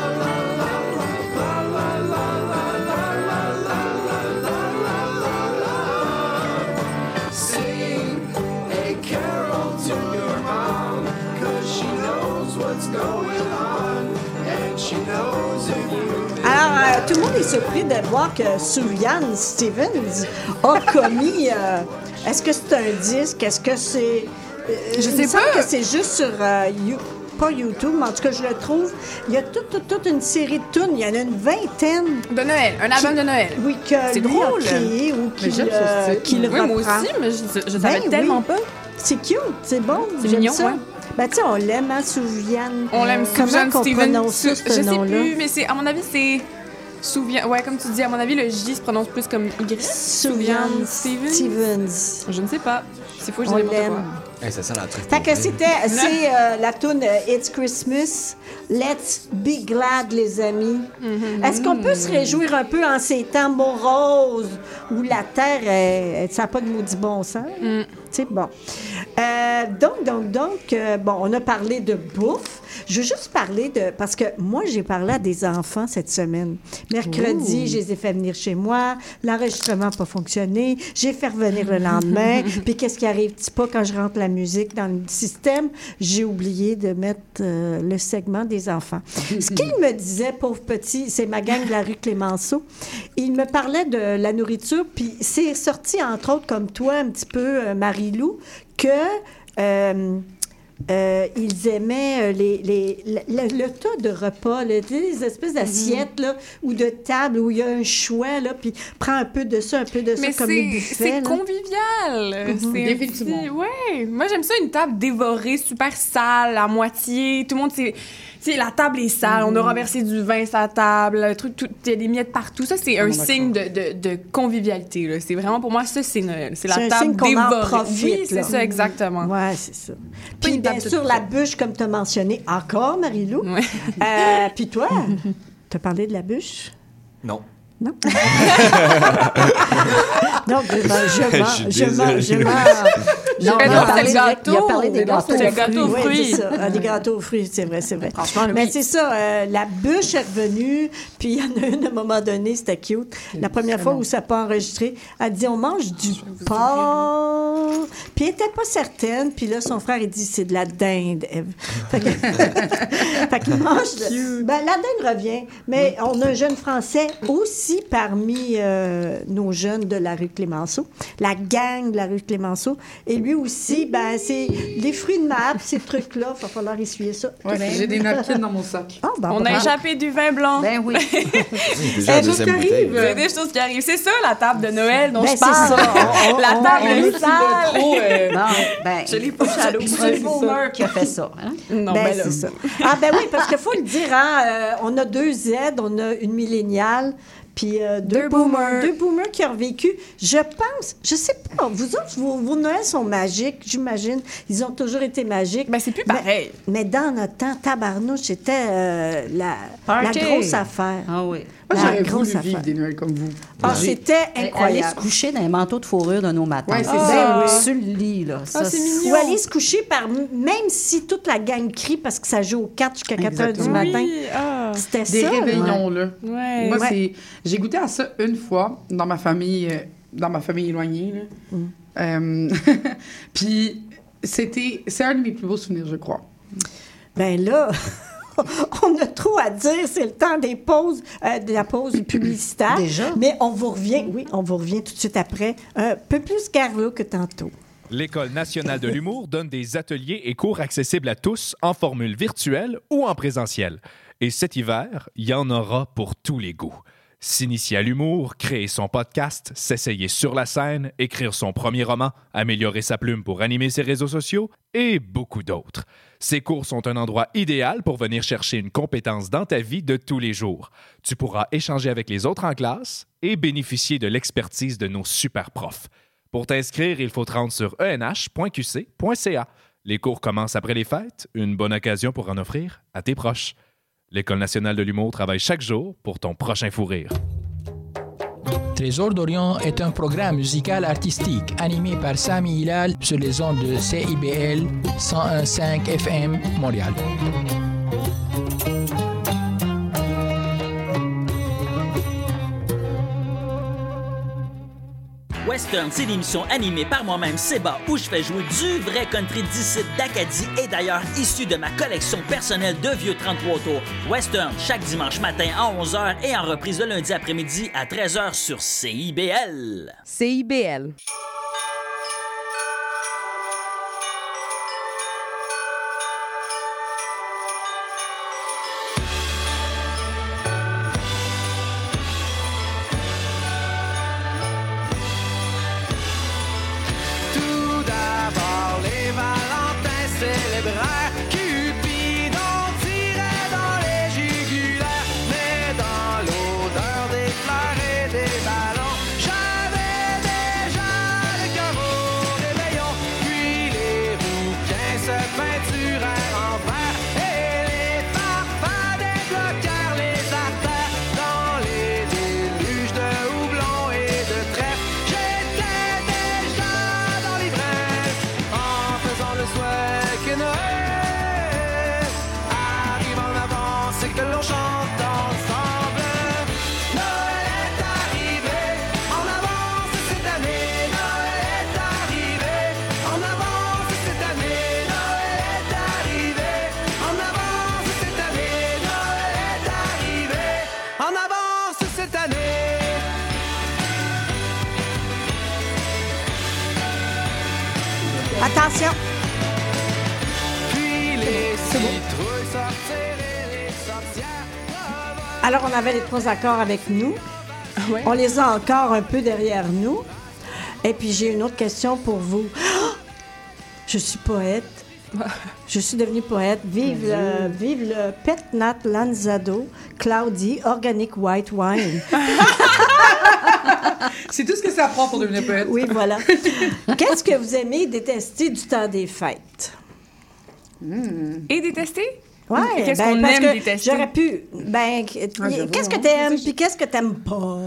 la. Sing a carol to your mom, 'cause she knows what's going on, and she knows if you've been Alors, euh, tout le monde est surpris de voir que Sufjan Stevens a commis. euh, Est-ce que c'est un disque? Est-ce que c'est. euh, Je il sais me semble pas. que c'est juste sur. euh, You- pas YouTube, mais en tout cas, je le trouve. Il y a toute, toute, toute une série de tunes. Il y en a une vingtaine. De Noël, un album de Noël. Oui, que C'est lui drôle. a créé ou qu'il j'aime ce euh, style. qu'il Oui, moi reprend. aussi, mais je, je Ben savais oui. tellement pas. C'est cute, c'est bon. C'est j'aime mignon, ça. ouais. Ben, tu sais, on l'aime, hein, Sufjan. On l'aime Comment Sufjan qu'on Stevens. prononce ça, ce Je sais nom-là? plus, mais c'est, à mon avis, c'est Souviens. Ouais, comme tu dis, à mon avis, le J se prononce plus comme Y. Sufjan Stevens. Stevens. Je ne sais pas. C'est fou, je On dis n'importe l'aime. quoi. Hey, ça sent la truffe. Fait que pour vrai. c'était, c'est euh, la tune euh, It's Christmas. Let's be glad, les amis. Est-ce qu'on peut se réjouir un peu en ces temps moroses où la terre, euh, ça n'a pas de maudit bon sens? C'est bon. Euh, donc, donc, donc, euh, bon, on a parlé de bouffe. Je veux juste parler de... Parce que moi, j'ai parlé à des enfants cette semaine. Mercredi, je les ai fait venir chez moi. L'enregistrement n'a pas fonctionné. J'ai fait revenir le lendemain. Puis qu'est-ce qui arrive petit pas quand je rentre la musique dans le système? J'ai oublié de mettre euh, le segment des enfants. Ce qu'il me disait, pauvre petit, c'est ma gang de la rue Clémenceau. Il me parlait de la nourriture, puis c'est sorti, entre autres, comme toi, un petit peu, euh, Marie-Lou, que... euh, Euh, ils aimaient euh, les, les, le, le, le tas de repas, là, tu sais, les espèces d'assiettes là, ou de tables où il y a un choix, là, puis prends un peu de ça, un peu de ça, Mais comme les c'est, buffets. c'est là. convivial. Mhm. C'est un Définitivement. petit- Ouais. Moi, j'aime ça, une table dévorée, super sale, à moitié. Tout le monde, c'est... Tu sais, la table est sale, on a renversé du vin sur la table, le truc, tout- il y a des miettes partout. Ça, c'est un d'accord. signe de, de, de convivialité. Là. C'est vraiment, pour moi, ça, c'est Noël. C'est la C'est un table signe qu'on en dévorée. profite, Oui, c'est là. ça, exactement. Ouais, c'est ça. Pas Puis une bien table toute sûr, la faite. bûche, comme tu as mentionné, encore, Marie-Lou. Ouais. Euh, puis toi, tu as parlé de la bûche? Non. Non. Donc, je mens, je mens, Je suis je mens, je désolé. mens. Non, Mais il non, a parlé, c'est le il a- gâteau. il a parlé des Mais non, gâteaux. c'est le gâteau aux Oui, fruits. c'est ça. Ah, des gâteaux aux fruits, c'est vrai, c'est vrai. Franchement, Mais oui. c'est ça, euh, la bûche est revenue, puis il y en a une à un moment donné, c'était cute. La première fois où ça n'a pas enregistré, elle dit on mange du porc. Puis elle n'était pas certaine, puis là, son frère, il dit c'est de la dinde, Ève. Fait que- fait qu'il mange. de- Ben, la dinde revient, mais on a un jeune Français aussi parmi euh, nos jeunes de la rue Clémenceau, la gang de la rue Clémenceau. Et lui aussi, ben, c'est les fruits de ma ces trucs-là, il va falloir essuyer ça. Ouais, j'ai des napkins dans mon sac. Ah, ben, On a bravo. échappé du vin blanc. Ben oui. Déjà, la Eh, deuxième tout bouteille. arrive. C'est des choses qui arrivent. C'est ça, la table de Noël dont Ben, je c'est parle. ça. On- on- la on- table on est est sale. Trop, euh, Bon, ben, Je l'ai pas à l'eau. c'est Ouais, le c'est boomer qui a fait ça. Hein? Non, Ben, ben là. c'est ça. Ah, ben oui, parce qu'il faut le dire, hein, euh, on a deux Z, on a une milléniale, puis euh, deux, Deux boomers. boomers. Deux boomers qui ont vécu. Je pense, je sais pas, vous autres, vos, vos Noëls sont magiques, j'imagine. Ils ont toujours été magiques. Ben, c'est plus Mais- pareil. Mais, dans notre temps, tabarnouche, c'était euh, la, la Party. grosse affaire. Ah oui. Moi, La j'aurais grosse voulu vivre affaire. des Noëls comme vous. Ah, J'ai- c'était Aller se incroyable. coucher dans les manteaux de fourrure de nos matins. Ouais, c'est Ben ça. oui. Sur le lit, là. Ça, c'est mignon. Ou aller se coucher par... Même si toute la gang crie parce que ça joue aux quatre jusqu'à quatre heures du Exactement. matin. Oui, ah. C'était Des ça. réveillons, là. Ouais. Moi, Ouais. c'est... J'ai goûté à ça une fois dans ma famille, euh, dans ma famille éloignée. Là. Euh, Puis c'était... C'est un de mes plus beaux souvenirs, je crois. Ben là, on a trop à dire. C'est le temps des pauses, euh, de la pause publicitaire. Déjà? Mais on vous revient, oui, on vous revient tout de suite après. Un peu plus Carlo que tantôt. L'École nationale de l'humour donne des ateliers et cours accessibles à tous en formule virtuelle ou en présentiel. Et cet hiver, il y en aura pour tous les goûts. S'initier à l'humour, créer son podcast, s'essayer sur la scène, écrire son premier roman, améliorer sa plume pour animer ses réseaux sociaux et beaucoup d'autres. Ces cours sont un endroit idéal pour venir chercher une compétence dans ta vie de tous les jours. Tu pourras échanger avec les autres en classe et bénéficier de l'expertise de nos super profs. Pour t'inscrire, il faut te rendre sur e n h point q c point c a. Les cours commencent après les fêtes, une bonne occasion pour en offrir à tes proches. L'École nationale de l'humour travaille chaque jour pour ton prochain fou rire. Trésor d'Orient est un programme musical artistique animé par Sami Hilal sur les ondes de C I B L cent un virgule cinq F M Montréal. Western, c'est l'émission animée par moi-même, Seba, où je fais jouer du vrai country d'ici d'Acadie et d'ailleurs issu de ma collection personnelle de vieux trente-trois tours. Western, chaque dimanche matin à onze heures et en reprise le lundi après-midi à treize heures sur C I B L. C I B L. Attention! C'est bon. Alors, on avait les trois accords avec nous. Ouais. On les a encore un peu derrière nous. Et puis, j'ai une autre question pour vous. Oh! Je suis poète. Je suis devenue poète. Vive le, vive le Pet Nat Lanzado, Cloudy, Organic White Wine. C'est tout ce que ça prend pour devenir poète. Oui, voilà. Qu'est-ce que vous aimez et détestez du temps des fêtes? Mm. Et détester? Oui, qu'est-ce ben, qu'on parce aime que détester? J'aurais pu. Ben, Ah, qu'est-ce que t'aimes puis qu'est-ce que t'aimes pas?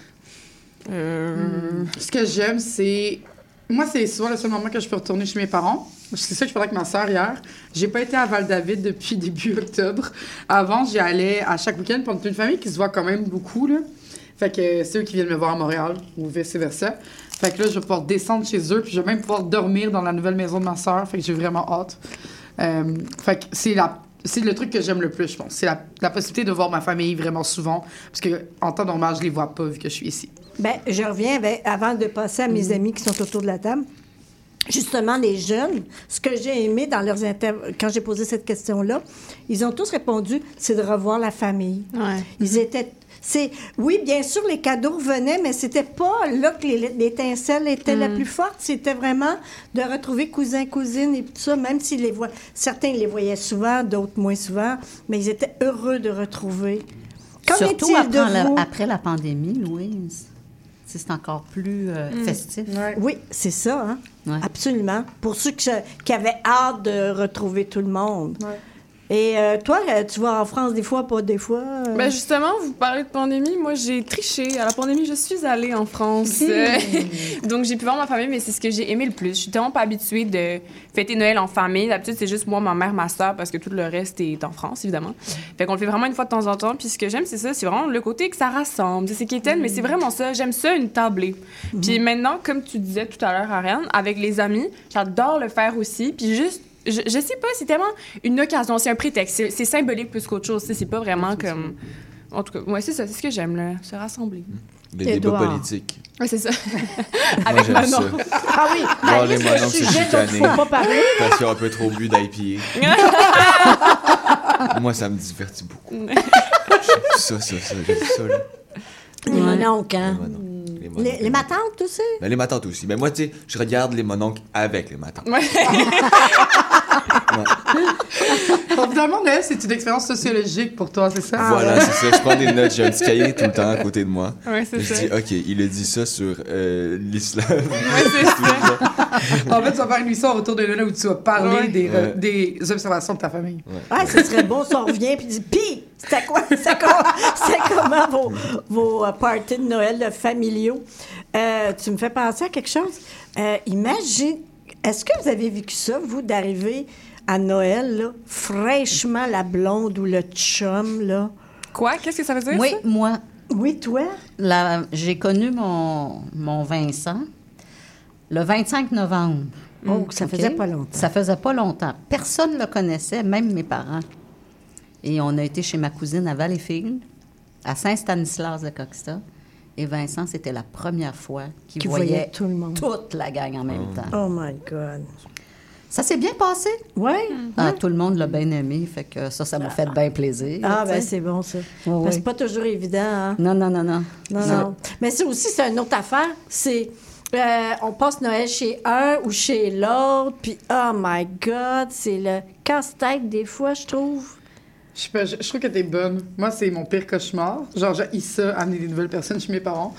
Euh, ce que j'aime, c'est... Moi, c'est souvent le seul moment que je peux retourner chez mes parents. C'est ça que je parlais avec ma sœur hier. J'ai pas été à Val-David depuis début octobre. Avant, j'y allais à chaque week-end pour une famille qui se voit quand même beaucoup, là. Fait que c'est eux qui viennent me voir à Montréal, ou vice-versa. Fait que là, je vais pouvoir descendre chez eux, puis je vais même pouvoir dormir dans la nouvelle maison de ma sœur. Fait que j'ai vraiment hâte. Euh, fait que c'est la... C'est le truc que j'aime le plus, je pense. C'est la, la possibilité de voir ma famille vraiment souvent. Parce qu'en temps normal, je les vois pas vu que je suis ici. Bien, je reviens avec, avant de passer à mes mmh. amis qui sont autour de la table. Justement, les jeunes, ce que j'ai aimé dans leurs inter... quand j'ai posé cette question-là, ils ont tous répondu, c'est de revoir la famille. Ouais. Ils étaient... C'est... Oui, bien sûr, les cadeaux revenaient, mais c'était pas là que les, l'étincelle était mmh. la plus forte. C'était vraiment de retrouver cousins, cousines et tout ça, même si les voient... certains les voyaient souvent, d'autres moins souvent, mais ils étaient heureux de retrouver. Qu'en Surtout est-il de après, vous? la, après la pandémie, Louise. C'est encore plus euh, mmh. festif. Ouais. Oui, c'est ça, hein? Ouais. Absolument. Pour ceux qui, qui avaient hâte de retrouver tout le monde. Ouais. Et euh, toi, tu vas en France des fois, pas des fois? Euh... Ben justement, vous parlez de pandémie. Moi, j'ai triché. À la pandémie, je suis allée en France. Mmh. Donc, j'ai pu voir ma famille, mais c'est ce que j'ai aimé le plus. Je suis tellement pas habituée de fêter Noël en famille. D'habitude, c'est juste moi, ma mère, ma soeur, parce que tout le reste est en France, évidemment. Fait qu'on le fait vraiment une fois de temps en temps. Puis ce que j'aime, c'est ça, c'est vraiment le côté que ça rassemble. C'est quétaine, mmh. mais c'est vraiment ça. J'aime ça, une tablée. Mmh. Puis maintenant, comme tu disais tout à l'heure, Ariane, avec les amis, j'adore le faire aussi. Puis juste Je, je sais pas, c'est tellement une occasion, c'est un prétexte. C'est, c'est symbolique plus qu'autre chose. C'est pas vraiment comme... En tout cas, ouais, c'est ça, c'est ce que j'aime, là, se rassembler. Les débats Édouard. politiques. Ouais, c'est ça. Moi, Avec j'aime Manon. ça. Ah oui, Voir la les liste mononcles de se sujets dont il chicaner. faut pas parler. Parce qu'ils ont un peu trop bu d'I P A. Moi, ça me divertit beaucoup. ça, ça, ça, j'aime ça, là. Les mononcles, hein? Les mononcles. Les, Les, mononcles. les matantes aussi? Ben, les matantes aussi. Mais moi, tu sais, je regarde les mononcles avec les matantes. Ouais. Bon, finalement, Noël, c'est une expérience sociologique pour toi, c'est ça? Voilà, c'est ça. Je prends des notes, j'ai un petit cahier tout le temps à côté de moi. Ouais, c'est je ça. dis, OK, il a dit ça sur euh, l'islam. Ouais, c'est ça. En fait, tu vas faire une émission autour de Noël où tu vas parler Ouais. des, Ouais. des observations de ta famille. Ouais, ce serait bon si on revient puis dit Pis, c'était quoi? C'était quoi- c'était comment vos, vos euh, parties de Noël euh, familiaux? Euh, tu me fais penser à quelque chose. Euh, imagine, est-ce que vous avez vécu ça, vous, d'arriver à Noël, là, fraîchement la blonde ou le chum, là? Quoi? Qu'est-ce que ça veut dire, Oui, ça? moi, Oui, toi? la- j'ai connu mon, mon Vincent le vingt-cinq novembre. Oh, ça OK? faisait pas longtemps. Ça faisait pas longtemps. Personne ne le connaissait, même mes parents. Et on a été chez ma cousine à Valleyfield, à Saint-Stanislas de Coxta. Et Vincent, c'était la première fois qu'il Qui voyait, voyait tout le monde. toute la gang en même temps. Oh my God. Ça s'est bien passé. Oui? Ah, tout le monde l'a bien aimé, fait que ça, ça m'a fait bien plaisir. Ah, tu ben sais. c'est bon, ça. Ouais, Parce que ouais. c'est pas toujours évident, hein? Non, non, non, non. Non, Ça- non. Mais ça aussi, c'est une autre affaire. C'est... euh, on passe Noël chez un ou chez l'autre, puis oh my God, c'est le casse-tête des fois, je trouve. Je sais pas, je, je trouve que t'es bonne. Moi, c'est mon pire cauchemar. Genre, j'ai ça, amener des nouvelles personnes chez mes parents.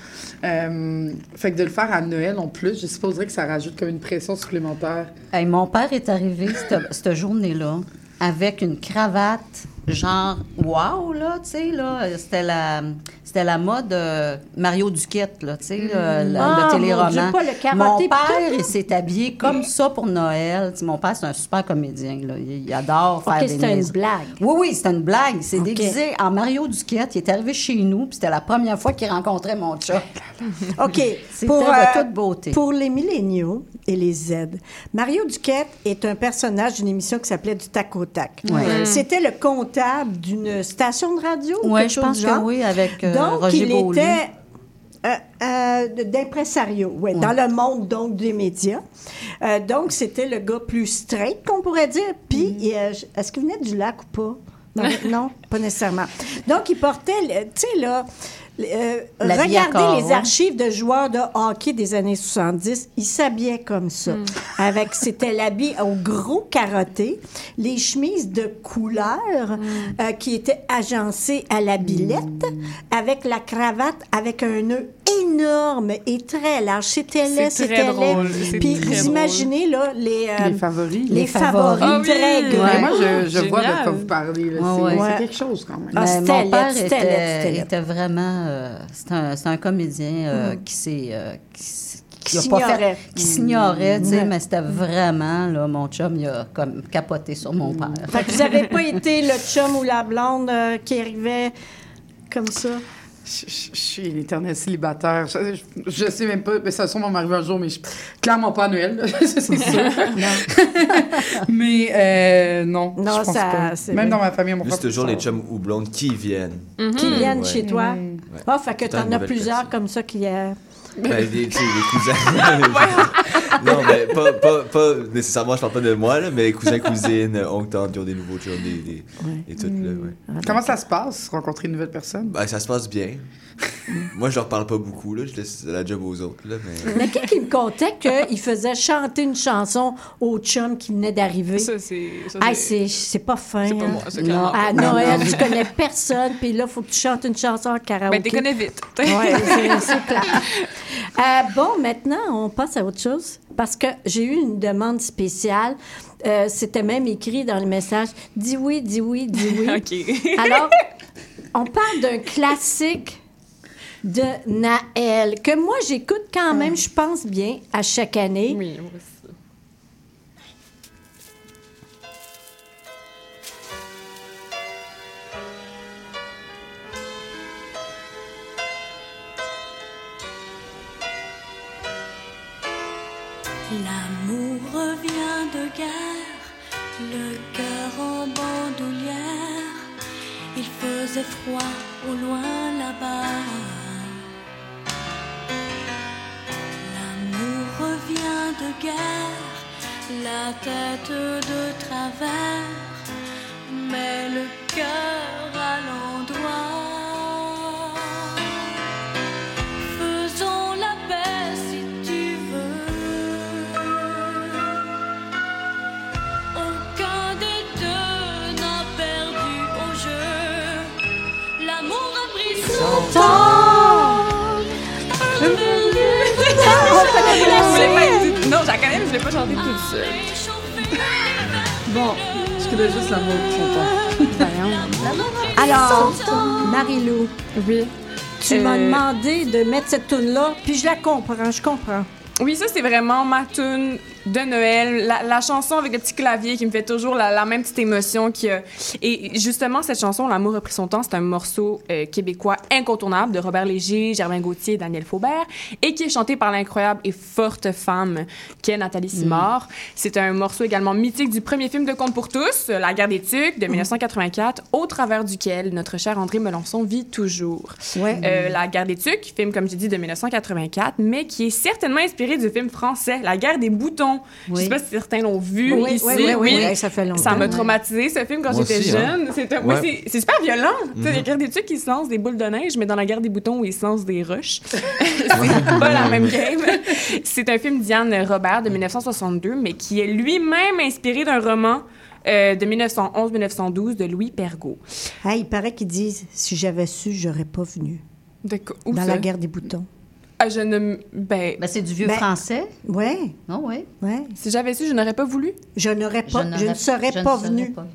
Euh, fait que de le faire à Noël en plus, je supposerais que ça rajoute comme une pression supplémentaire. Hey, mon père est arrivé cette, cette journée-là avec une cravate, genre, wow, là, tu sais, là, c'était la, c'était la mode euh, Mario Duquette, là, tu sais, là, la- Ah, le mon téléroman. Dieu, pas le Mon karaté, père, puis tout, il s'est habillé comme ça pour Noël. Tu sais, mon père, c'est un super comédien, là. Il, il adore faire OK, des c'était une niaiseries. blague. Oui, oui, c'était une blague. Il s'est OK. déguisé en Mario Duquette. Il est arrivé chez nous, puis c'était la première fois qu'il rencontrait mon chat. OK. C'était Pour, de euh, toute beauté. Pour les milléniaux et les Z, Mario Duquette est un personnage d'une émission qui s'appelait Du tac au tac. Ouais. Euh, C'était le comptable d'une station de radio ou Oui, quelque je chose pense du genre. que oui, avec euh, Donc, Roger il Beaulieu. était euh, euh, d'impresario, ouais, dans le monde donc des médias. Euh, donc, c'était le gars plus straight, qu'on pourrait dire. Puis, il, euh, est-ce qu'il venait du lac ou pas? Non, non, pas nécessairement. Donc, il portait, le- tu sais, là, euh, L'habit à regardez carreaux. les archives de joueurs de hockey des années soixante-dix. Il s'habillait comme ça. Avec, c'était l'habit au gros carotté, les chemises de couleur euh, qui étaient agencées à la billette, avec la cravate avec un nœud énorme et très large. C'était laid, C'est très c'était laid. drôle, c'est Puis très vous drôle. imaginez, là, les... euh, Les favoris. les Les favoris, favoris. très Ah oui. grands. Mais moi, je, je vois de Génial. quoi vous parlez. là. Ouais, C'est ouais. c'est Ouais. quelque chose, quand même. Ah, Mais c'était mon laid, père c'était était, laid, c'était laid. était vraiment... euh, c'est un, c'est un comédien euh, qui s'est... euh, qui s- Qui a pas fait- s'ignorait. Qui s'ignorait, tu sais, Ouais. mais c'était vraiment, là, mon chum, il a comme capoté sur mon père. Fait que vous n'avez pas été le chum ou la blonde euh, qui arrivait comme ça? Je, je- je suis l'éternel célibataire. Je, je, je sais même pas, mais ça va sûrement m'arriver un jour, mais je, clairement pas à Noël, là, c'est sûr. mais euh, non, Non, je pense ça- pas. c'est Même vrai. dans ma famille, mon Juste frère, toujours les ça- chums ou blondes qui viennent. Qui viennent Ouais. chez toi? Mm. Ah, fait que Tout le temps t'en une as nouvelle plusieurs personne. comme ça qui... euh, Ben, les, tu sais, les cousins. non, mais pas, pas, pas nécessairement, je parle pas de moi, là, mais les cousins, cousines, oncles, tantes qui ont des nouveaux chums, des, des, et tout, là, ouais. Comment ça se passe, rencontrer une nouvelle personne? Ben, ça se passe bien. Moi, je leur parle pas beaucoup, là, je laisse la job aux autres, là, mais... Mais qui qui me contait qu'il faisait chanter une chanson au chum qui venait d'arriver? Ça, c'est. ça, Ah, c'est- c'est c'est pas fin. C'est pas hein? moi, c'est clairement À pas moi. Noël, tu connais personne, puis là, il faut que tu chantes une chanson en karaoké. Ben, t'es connais vite. Oui, c'est c'est clair. Euh, bon, maintenant, on passe à autre chose, parce que j'ai eu une demande spéciale. Euh, C'était même écrit dans le message « Dis oui, dis oui, dis oui ». OK. Alors, on parle d'un classique de Naël, que moi, j'écoute quand même, je pense bien, à chaque année. Oui, moi aussi. L'amour revient de guerre, le cœur en bandoulière. il faisait froid au loin là-bas. L'amour revient de guerre, la tête de travers, mais le cœur à l'endroit. Faisons la paix si tu veux. Aucun des deux n'a perdu au jeu. L'amour a pris son temps. Non, je la connais, mais je l'ai pas chantée toute seule. Bon. Je connais juste l'amour de son temps. Alors, Marie-Lou, oui. tu Euh, m'as demandé de mettre cette toune-là, puis je la comprends, je comprends. Oui, ça, c'est vraiment ma tune de Noël. La, la chanson avec le petit clavier qui me fait toujours la, la même petite émotion. Qui, euh, et justement, cette chanson, L'amour a pris son temps, c'est un morceau euh, québécois incontournable de Robert Léger, Germain Gauthier et Daniel Faubert, et qui est chanté par l'incroyable et forte femme qui est Nathalie Simard. Mm. C'est un morceau également mythique du premier film de Conte pour tous, La guerre des Tucs, de mm. dix-neuf cent quatre-vingt-quatre, au travers duquel notre cher André Melançon vit toujours. Ouais. Euh, La guerre des Tucs, film, comme j'ai dit, de dix-neuf cent quatre-vingt-quatre, mais qui est certainement inspiré du film français La guerre des boutons. Oui. Je sais pas si certains l'ont vu oui, ici. Oui, oui, oui, oui. oui, ça fait longtemps. Ça m'a traumatisé, ce film, quand Moi j'étais aussi, jeune. hein. C'est, un... ouais. oui, c'est, c'est super violent. Mm-hmm. La guerre des Tucs, ils se lancent des boules de neige, mais dans La guerre des boutons, ils se lancent des roches. C'est pas la même game. C'est un film d'Yann Robert de dix-neuf cent soixante-deux, mais qui est lui-même inspiré d'un roman Euh, de dix-neuf cent onze à dix-neuf cent douze de Louis Pergaud. Hey, il paraît qu'ils disent « Si j'avais su, j'aurais pas venu. » De quoi? Où Dans ça? La guerre des boutons. Ah, je ne... Ben... Ben, c'est du vieux Ben, français. Oui. Non, oui. Ouais. Si j'avais su, je n'aurais pas voulu. Je n'aurais pas... Je, n'aurais- je ne serais je pas ne serais venue. pas.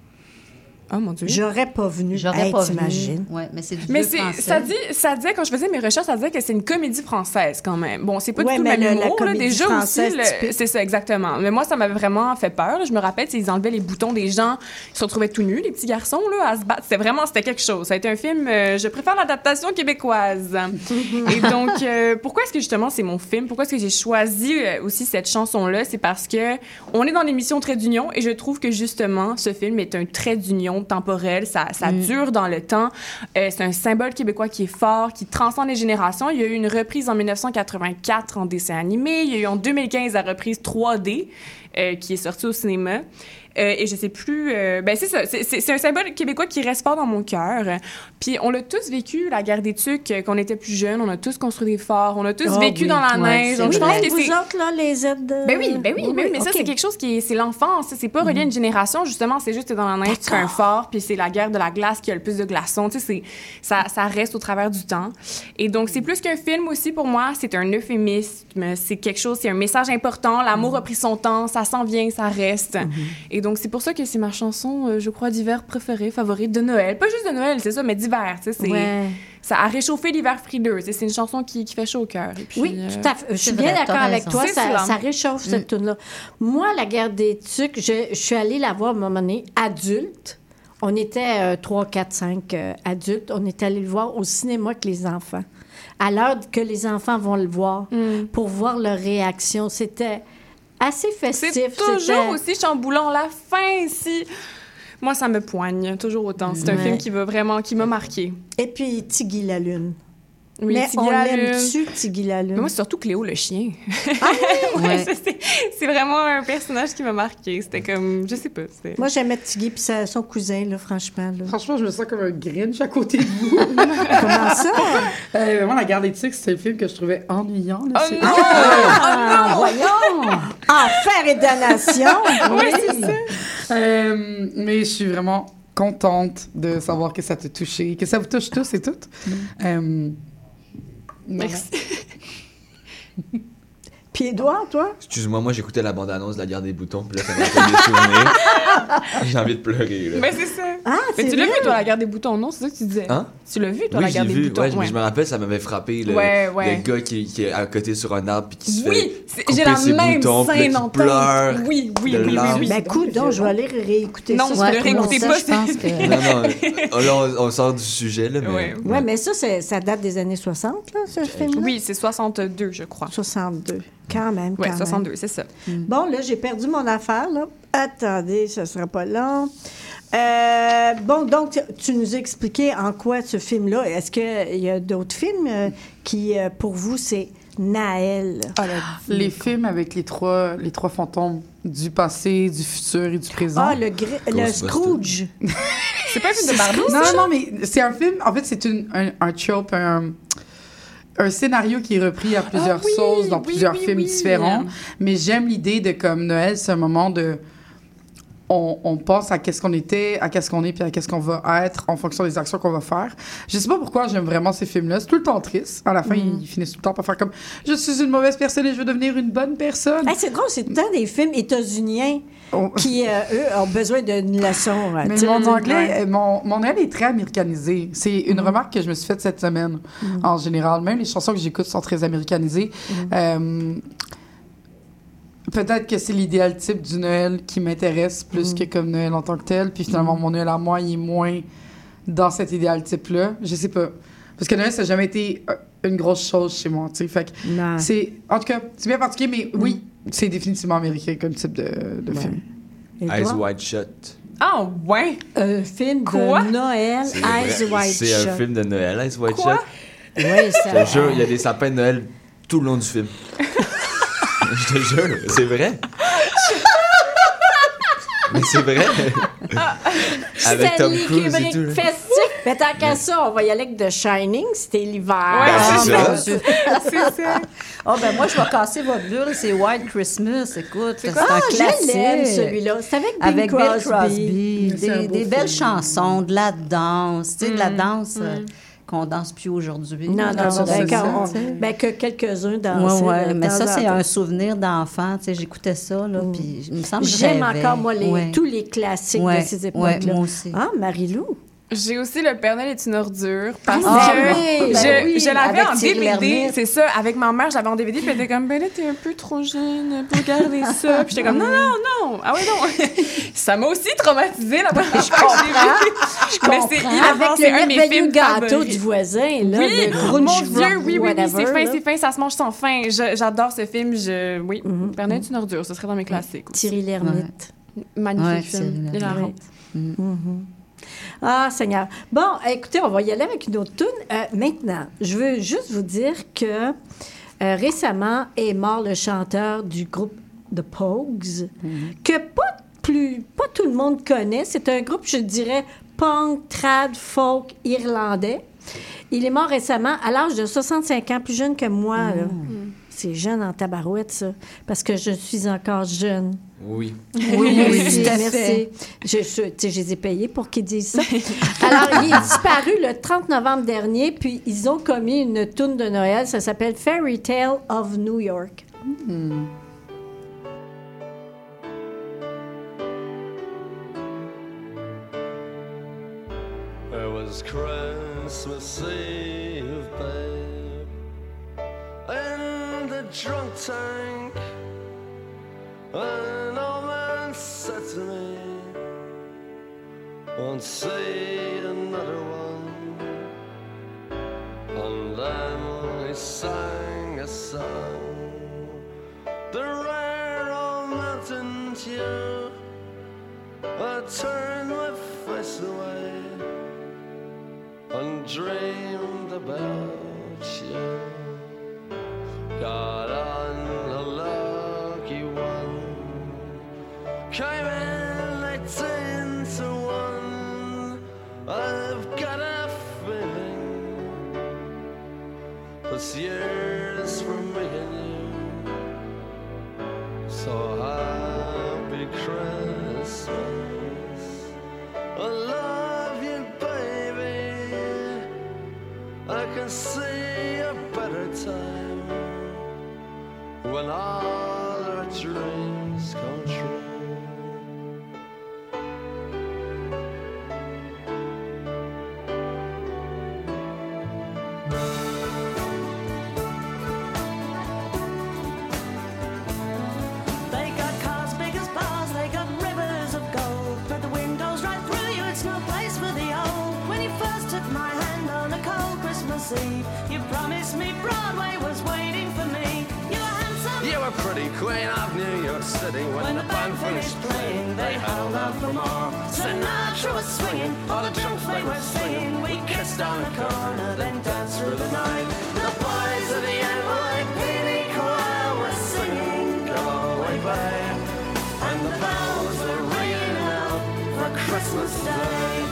Oh mon Dieu. J'aurais pas venu. J'aurais Hey, pas t'imagines? venu. Ouais, mais c'est du Mais vieux c'est, français. ça, dit, ça disait, quand je faisais mes recherches, ça disait que c'est une comédie française quand même. Bon, c'est pas Ouais, du tout mais le même le- la humour, là, comédie déjà française aussi. le- typique. c'est ça, exactement. Mais moi, ça m'avait vraiment fait peur. là. Je me rappelle, ils enlevaient les boutons des gens qui se retrouvaient tout nus, les petits garçons, là, à se battre. C'était vraiment, c'était quelque chose. Ça a été un film, euh, je préfère l'adaptation québécoise. Et donc, euh, pourquoi est-ce que justement c'est mon film? Pourquoi est-ce que j'ai choisi euh, aussi cette chanson-là? C'est parce que on est dans l'émission Trait d'union et je trouve que justement, ce film est un trait d'union temporel. Ça, ça Mm. dure dans le temps. Euh, c'est un symbole québécois qui est fort, qui transcende les générations. Il y a eu une reprise en dix-neuf cent quatre-vingt-quatre en dessin animé. Il y a eu en deux mille quinze la reprise trois D euh, qui est sortie au cinéma. Euh, et je sais plus... Euh, ben c'est ça, c'est, c'est, c'est un symbole québécois qui reste fort dans mon cœur. Puis on l'a tous vécu, la guerre des Tucs, euh, quand on était plus jeunes. On a tous construit des forts. On a tous Ah vécu oui. dans la Ouais, neige. c'est Donc je pense Hey, que vous c'est... autres, là, les aides... de- Ben oui, ben oui, ben oui, mais ça, ok. c'est quelque chose qui est... C'est l'enfance, c'est pas relié à une génération, justement, c'est juste que dans la neige, tu fais un fort, puis c'est la guerre de la glace qui a le plus de glaçons, tu sais, c'est... Ça, ça reste au travers du temps. Et donc, c'est plus qu'un film aussi, pour moi, c'est un euphémisme, c'est quelque chose, c'est un message important, l'amour a pris son temps, ça s'en vient, ça reste. Et donc, c'est pour ça que c'est ma chanson, euh, je crois, d'hiver préférée, favorite de Noël. Pas juste de Noël, c'est ça, mais d'hiver, tu sais, c'est... Ouais. Ça a réchauffé l'hiver frileux, tu sais, c'est une chanson qui, qui fait chaud au cœur. Et puis, Oui, euh, tout à fait. Je suis c'est bien vrai, d'accord t'as avec raison. toi. C'est Ça, cela. ça réchauffe, cette tune-là. Moi, la guerre des Tucs, je, je suis allée la voir à un moment donné, adulte. On était euh, trois, quatre, cinq euh, adultes. On est allé le voir au cinéma avec les enfants. À l'heure que les enfants vont le voir, Mm. pour voir leur réaction. C'était assez festif. C'est toujours C'était- aussi chamboulant. La fin, ici, moi, ça me poigne toujours autant. C'est un Ouais. film qui va vraiment, qui m'a marqué. Et puis, Tigui la Lune. Oui, Mais Tigui on la Lune. l'aime-tu, Tigui la Lune? Mais moi, c'est surtout Cléo le chien. Ah Ouais, Ouais. ça, c'est, c'est vraiment un personnage qui m'a marqué. C'était comme, je sais pas. C'était... Moi, j'aimais Tigui puis sa- son cousin, là, franchement. Là. Franchement, je me sens comme un Grinch à côté de vous. Comment ça? Euh, vraiment, La guerre des Tucs, c'est un film que je trouvais ennuyant. Là. Oh C'est- non! Ah, voyons! Enfer et damnation! Oui, c'est ça. Euh, mais je suis vraiment contente de savoir que ça t'a touché, que ça vous touche tous et toutes. Euh, Merci. Puis Édouard, toi? Excuse-moi, moi j'écoutais la bande-annonce de La guerre des boutons, puis là ça m'a fait des souvenirs. J'ai envie de pleurer, là. Mais c'est ça. Ah, Mais c'est tu l'as vrai? vu, toi, La guerre des boutons, non? C'est ça que tu disais. Hein? Tu l'as vu, toi, Oui, La je guerre l'ai des vu. boutons? Ouais, je- Ouais. je me rappelle, ça m'avait frappé. Le, Ouais, ouais. le gars qui, qui est à côté sur un arbre puis qui se Oui, fait c'est- couper j'ai la ses même boutons, puis là, scène qui en tête. pleure Oui, oui, de oui, oui, larmes. oui. Ben, coudonc, donc, je vais aller réécouter Non, ça. tu Ouais, le pour réécouter ça, pas, je pense que... Non, non, là, on, on sort du sujet, là, mais... Ouais. Oui, mais ça, c'est- ça date des années soixante, là, ce film-là? Oui, c'est soixante-deux, je crois. soixante-deux. Quand même, quand Oui, même. soixante-deux, c'est ça. Bon, là, j'ai perdu mon affaire, là. Attendez, ce sera pas long. Euh, bon, donc, tu nous as expliqué en quoi ce film-là. Est-ce qu'il y a d'autres films euh, qui, euh, pour vous, c'est Naël? Ah, le, les films avec les trois, les trois fantômes du passé, du futur et du présent. Ah, le, gri- le Scrooge. C'est pas un film de Barbie? Non, non, non, mais c'est un film. En fait, c'est une, un, un trope, un, un scénario qui est repris à plusieurs Ah oui, sauces dans oui, plusieurs oui, films oui. différents. Mais j'aime l'idée de comme Noël, c'est un moment de. On, on pense à qu'est-ce qu'on était, à qu'est-ce qu'on est, puis à qu'est-ce qu'on va être en fonction des actions qu'on va faire. Je sais pas pourquoi j'aime vraiment ces films-là. C'est tout le temps triste. À la fin, Mm. ils finissent tout le temps par faire comme « Je suis une mauvaise personne et je veux devenir une bonne personne. Hey, c'est drôle, c'est tout le temps des films états-uniens Oh. qui, euh, eux, ont besoin d'une leçon. euh, Mais tu sais, mon anglais, ouais. euh, mon, mon Noël est très américanisé. C'est une Mm. remarque que je me suis faite cette semaine, Mm. en général. Même les chansons que j'écoute sont très américanisées. Mm. Euh, Peut-être que c'est l'idéal type du Noël qui m'intéresse plus Mm. que comme Noël en tant que tel. Puis finalement, mon Noël à moi, il est moins dans cet idéal type-là. Je sais pas. Parce que Noël, ça n'a jamais été euh, une grosse chose chez moi, tu sais. Fait que Non. c'est... En tout cas, c'est bien particulier, mais oui, c'est définitivement américain comme type de, de film. Et Eyes toi? Wide Shut. Ah, ouais! Un film Quoi? de Noël, C'est Eyes vrai. Wide C'est Shut. un film de Noël, Eyes Wide Quoi? Shut. Oui, Je ça... te jure, il y a des sapins de Noël tout le long du film. Je te jure, c'est vrai. Mais c'est vrai. Avec Tom Stanley Cruise et Kubrick tout. là. festif. Mais tant qu'à ça, on va y aller avec The Shining, c'était l'hiver. Ouais, Ben, c'est Ah, ça. mon Dieu. C'est ça. Ah, ben moi, je vais casser votre bulle. C'est White Christmas. Écoute, c'est Ah, un je classique. l'aime, celui-là. C'est avec Bing Avec Crosby. Bill Crosby. C'est un Des, beau des belles film. chansons, de la danse. Tu sais, de la Mm, danse euh, mm. qu'on danse plus aujourd'hui. Non, non, Ah, non, c'est ben, ça, quand on- tu sais. ben, que quelques-uns Ouais, dansaient. ouais, de mais temps ça, en c'est temps. un souvenir d'enfant. Tu sais, j'écoutais ça, là, puis il me semble que je J'aime rêvais. encore, moi, les, Ouais. tous les classiques Ouais, de ces ouais, époques-là. moi aussi. Ah, Marie-Lou. J'ai aussi Le Père Noël est une ordure parce Ah, que oui, je, ben oui, je l'avais avec en Thierry D V D. Lhermitte. C'est ça, avec ma mère, j'avais en D V D, puis elle était comme, ben là, t'es un peu trop jeune pour regarder ça. Puis j'étais comme, non, non, non. Ah ouais, non. Ça m'a aussi traumatisée la première fois que j'ai vu. Mais c'est hilarant, Avec c'est le un de mes merveilleux films gâteau favoris. du voisin, là, Oui, le Grunge mon Dieu, Rock, oui, oui, oui, whatever, c'est fin, là. c'est fin, ça se mange sans fin. Je- J'adore ce film, je... oui. Mhm. Père Noël est une ordure, ce serait dans mes classiques aussi. Thierry Lhermitte. Magnifique Ouais, film, Thierry hilarant. Lhermitte. Mhm. Ah, Seigneur. Bon, écoutez, on va y aller avec une autre tune. Euh, maintenant, je veux juste vous dire que euh, récemment est mort le chanteur du groupe The Pogues, que pas, plus, pas tout le monde connaît. C'est un groupe, je dirais, punk, trad, folk irlandais. Il est mort récemment à l'âge de soixante-cinq ans, plus jeune que moi. là. C'est jeune en tabarouette, ça, parce que je suis encore jeune. Oui. Oui, oui, tout à merci. fait. Je, je, tu sais, je les ai payés pour qu'ils disent ça. Alors, il est disparu le trente novembre dernier, puis ils ont commis une toune de Noël. Ça s'appelle Fairy Tale of New York. It was Christmas Eve, babe, in the drunk tank. An old man said to me, won't see another one. And then he sang a song, the rare old mountain tune. I turned my face away and dreamed about you. Got on a lucky one, came in eighteen to one. I've got a feeling this year's for me and you. So happy Christmas, I love you, baby. I can see a better time when all our dreams come true. They got cars big as bars, they got rivers of gold. Put the windows right through you, it's no place for the old. When you first took my hand on a cold Christmas Eve, you promised me Broadway was waiting for me. You were handsome, You were pretty queen of New York City. When the band finished playing, they held out for more. Sinatra was swinging, all the drums they were singing. We kissed down the corner, then danced through the night. The boys of the N Y P D choir were singing Go Away Babe, and the bells were ringing out for Christmas Day.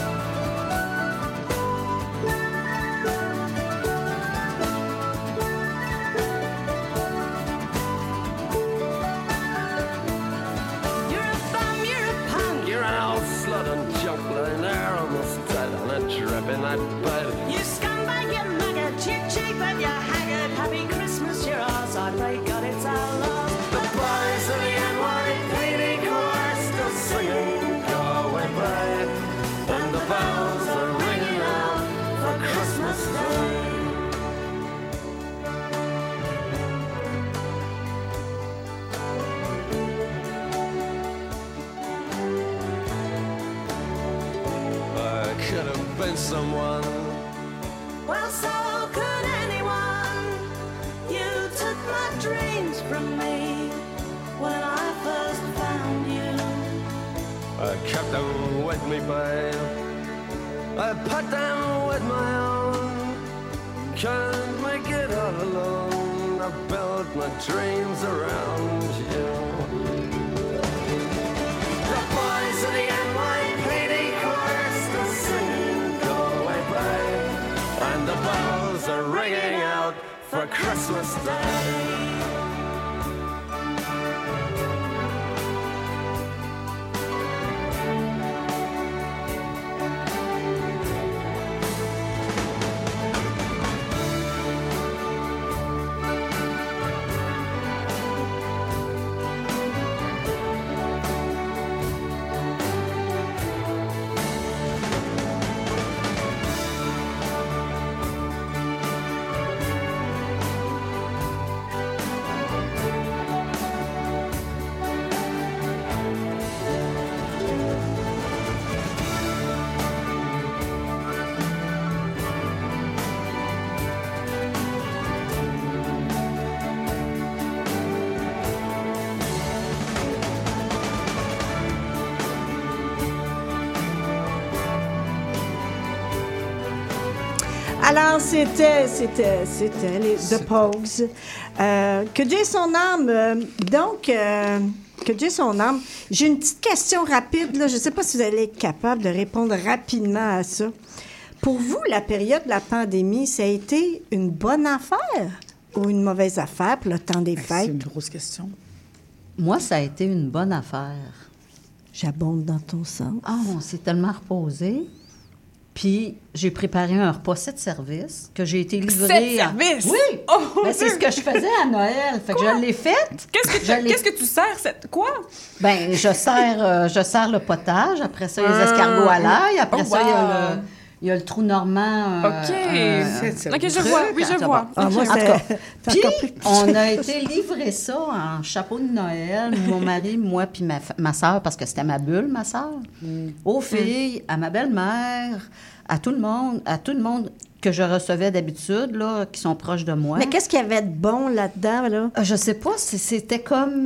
In that bed. You scumbag, you maggot, you cheap and you haggard. Happy Christmas, you're ours. I pray God it's our loss. The boys of the N Y P D choir still singing Go Away Babe, and the bells are ringing out for Christmas Day. I could have been someone. Well, so could anyone. You took my dreams from me when I first found you. I kept them with me, babe. I put them with my own. Can't make it all alone. I built my dreams around you. The boys of the N Y P D choir still singing Go Away Babe, and the bells are ringing out for Christmas Day. Alors, c'était, c'était, c'était les The Pogues. Euh, que Dieu ait son âme. euh, donc, euh, que Dieu ait son âme. J'ai une petite question rapide. Là. Je ne sais pas si vous allez être capable de répondre rapidement à ça. Pour vous, la période de la pandémie, ça a été une bonne affaire ou une mauvaise affaire pour le temps des fêtes? C'est une grosse question. Moi, ça a été une bonne affaire. J'abonde dans ton sens. Ah, on s'est tellement reposé. Puis, j'ai préparé un repas sept services que j'ai été livré. Sept à... services? Oui! Oh, ben, c'est ce que je faisais à Noël. Fait que je l'ai fait. Qu'est-ce que, tu, qu'est-ce que tu sers? Cette... Quoi? Ben, je sers, euh, je sers le potage. Après ça, il y a les escargots à l'ail. Après Oh, ça, il y a wow. le... Il y a le trou normand. OK. Euh, OK, je vois. Oui, je vois. Ah, moi, en tout c'est- cas, c'est encore puis, plus- on a été livré ça en chapeau de Noël, mon mari, moi, puis ma, fa- ma soeur, parce que c'était ma bulle, ma soeur, aux filles, à ma belle-mère, à tout le monde, à tout le monde que je recevais d'habitude, là, qui sont proches de moi. Mais qu'est-ce qu'il y avait de bon là-dedans, là? Euh, Je sais pas, c'est- c'était comme...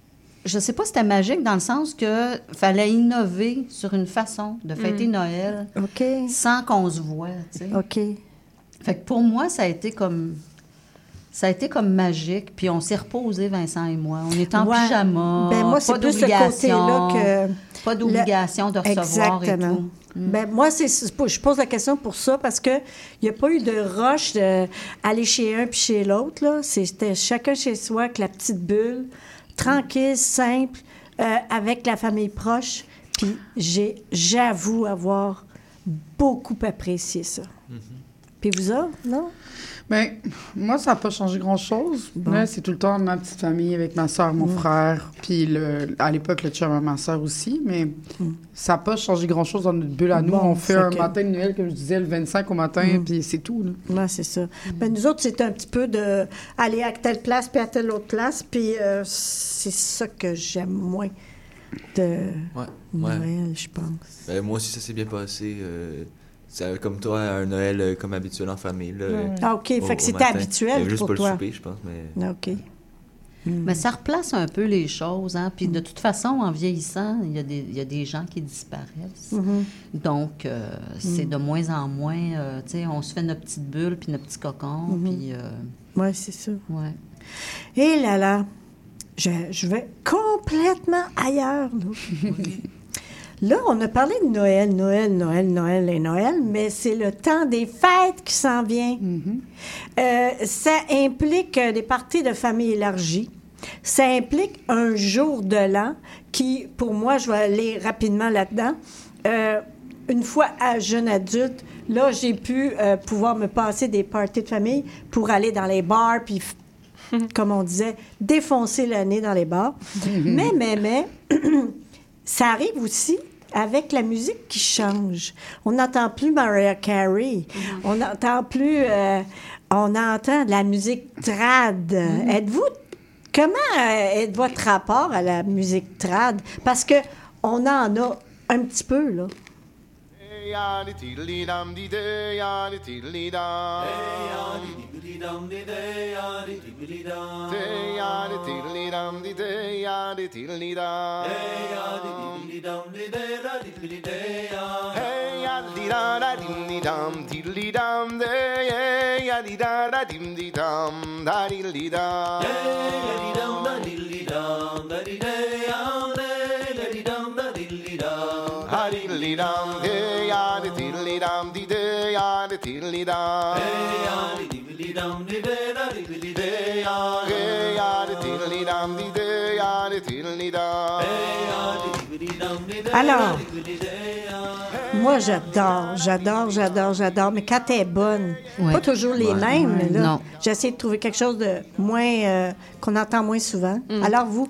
Je sais pas si c'était magique dans le sens que fallait innover sur une façon de fêter Mm. Noël OK. sans qu'on se voit, tu sais. OK. Fait que pour moi, ça a été comme... Ça a été comme magique. Puis on s'est reposé, Vincent et moi. On était en Ouais. pyjama. Ben, moi, c'est pas plus ce d'obligation, côté-là que... Pas d'obligation de recevoir Exactement. et tout. Mm. Ben, moi, c'est, c'est pas- je pose la question pour ça parce qu'il n'y a pas eu de rush d'aller chez un puis chez l'autre. Là. C'était chacun chez soi avec la petite bulle, tranquille, simple, euh, avec la famille proche. Puis j'ai, j'avoue avoir beaucoup apprécié ça. Puis vous autres, non? Bien, moi, ça n'a pas changé grand-chose. Bon. Là, c'est tout le temps ma petite famille avec ma soeur, mon Mm. frère, puis le, à l'époque, le chum à ma soeur aussi, mais Mm. ça n'a pas changé grand-chose dans notre bulle à nous. Bon, On fait c'est un que- matin de Noël, comme je disais, le vingt-cinq au matin, Mm. puis c'est tout. Là. Oui, c'est ça. Ben, nous autres, c'était un petit peu de aller à telle place puis à telle autre place. Puis euh, c'est ça que j'aime moins de Ouais, Noël, ouais. je pense. Ben, moi aussi, ça s'est bien passé. Euh, c'est comme toi, un Noël euh, comme habituel en famille. Là, Ouais. Ah, OK. au- Fait que au c'était matin. habituel Il y avait juste pour pas toi. le souper, je pense. Mais... OK. Mm. Mais ça replace un peu les choses. Hein? Puis mm. de toute façon, en vieillissant, il y a des, il y a des gens qui disparaissent. Mm-hmm. Donc, euh, c'est mm. de moins en moins... Euh, tu sais, on se fait notre petite bulle puis notre petit cocon. Mm-hmm. Puis... Euh, oui, c'est ça. Ouais. Et là, là, je, je vais complètement ailleurs. Là. Là, on a parlé de Noël, Noël, Noël, Noël et Noël, mais c'est le temps des fêtes qui s'en vient. Mm-hmm. Euh, ça implique des parties de famille élargies. Ça implique un jour de l'an qui, pour moi, je vais aller rapidement là-dedans. Euh, une fois à jeune adulte, là, j'ai pu euh, pouvoir me passer des parties de famille pour aller dans les bars, puis, comme on disait, défoncer le nez dans les bars. Mm-hmm. Mais, mais, mais... Ça arrive aussi avec la musique qui change. On n'entend plus Mariah Carey. Mm-hmm. On n'entend plus... Euh, on entend de la musique trad. Mm-hmm. Êtes-vous... Comment euh, est votre rapport à la musique trad? Parce que on en a un petit peu, là. Alors, moi, j'adore, j'adore, j'adore, j'adore, mais quand elle est bonne, ouais. Pas toujours les ouais. mêmes, mais là, non. J'essaie de trouver quelque chose de moins, euh, qu'on entend moins souvent. Mm. Alors, vous?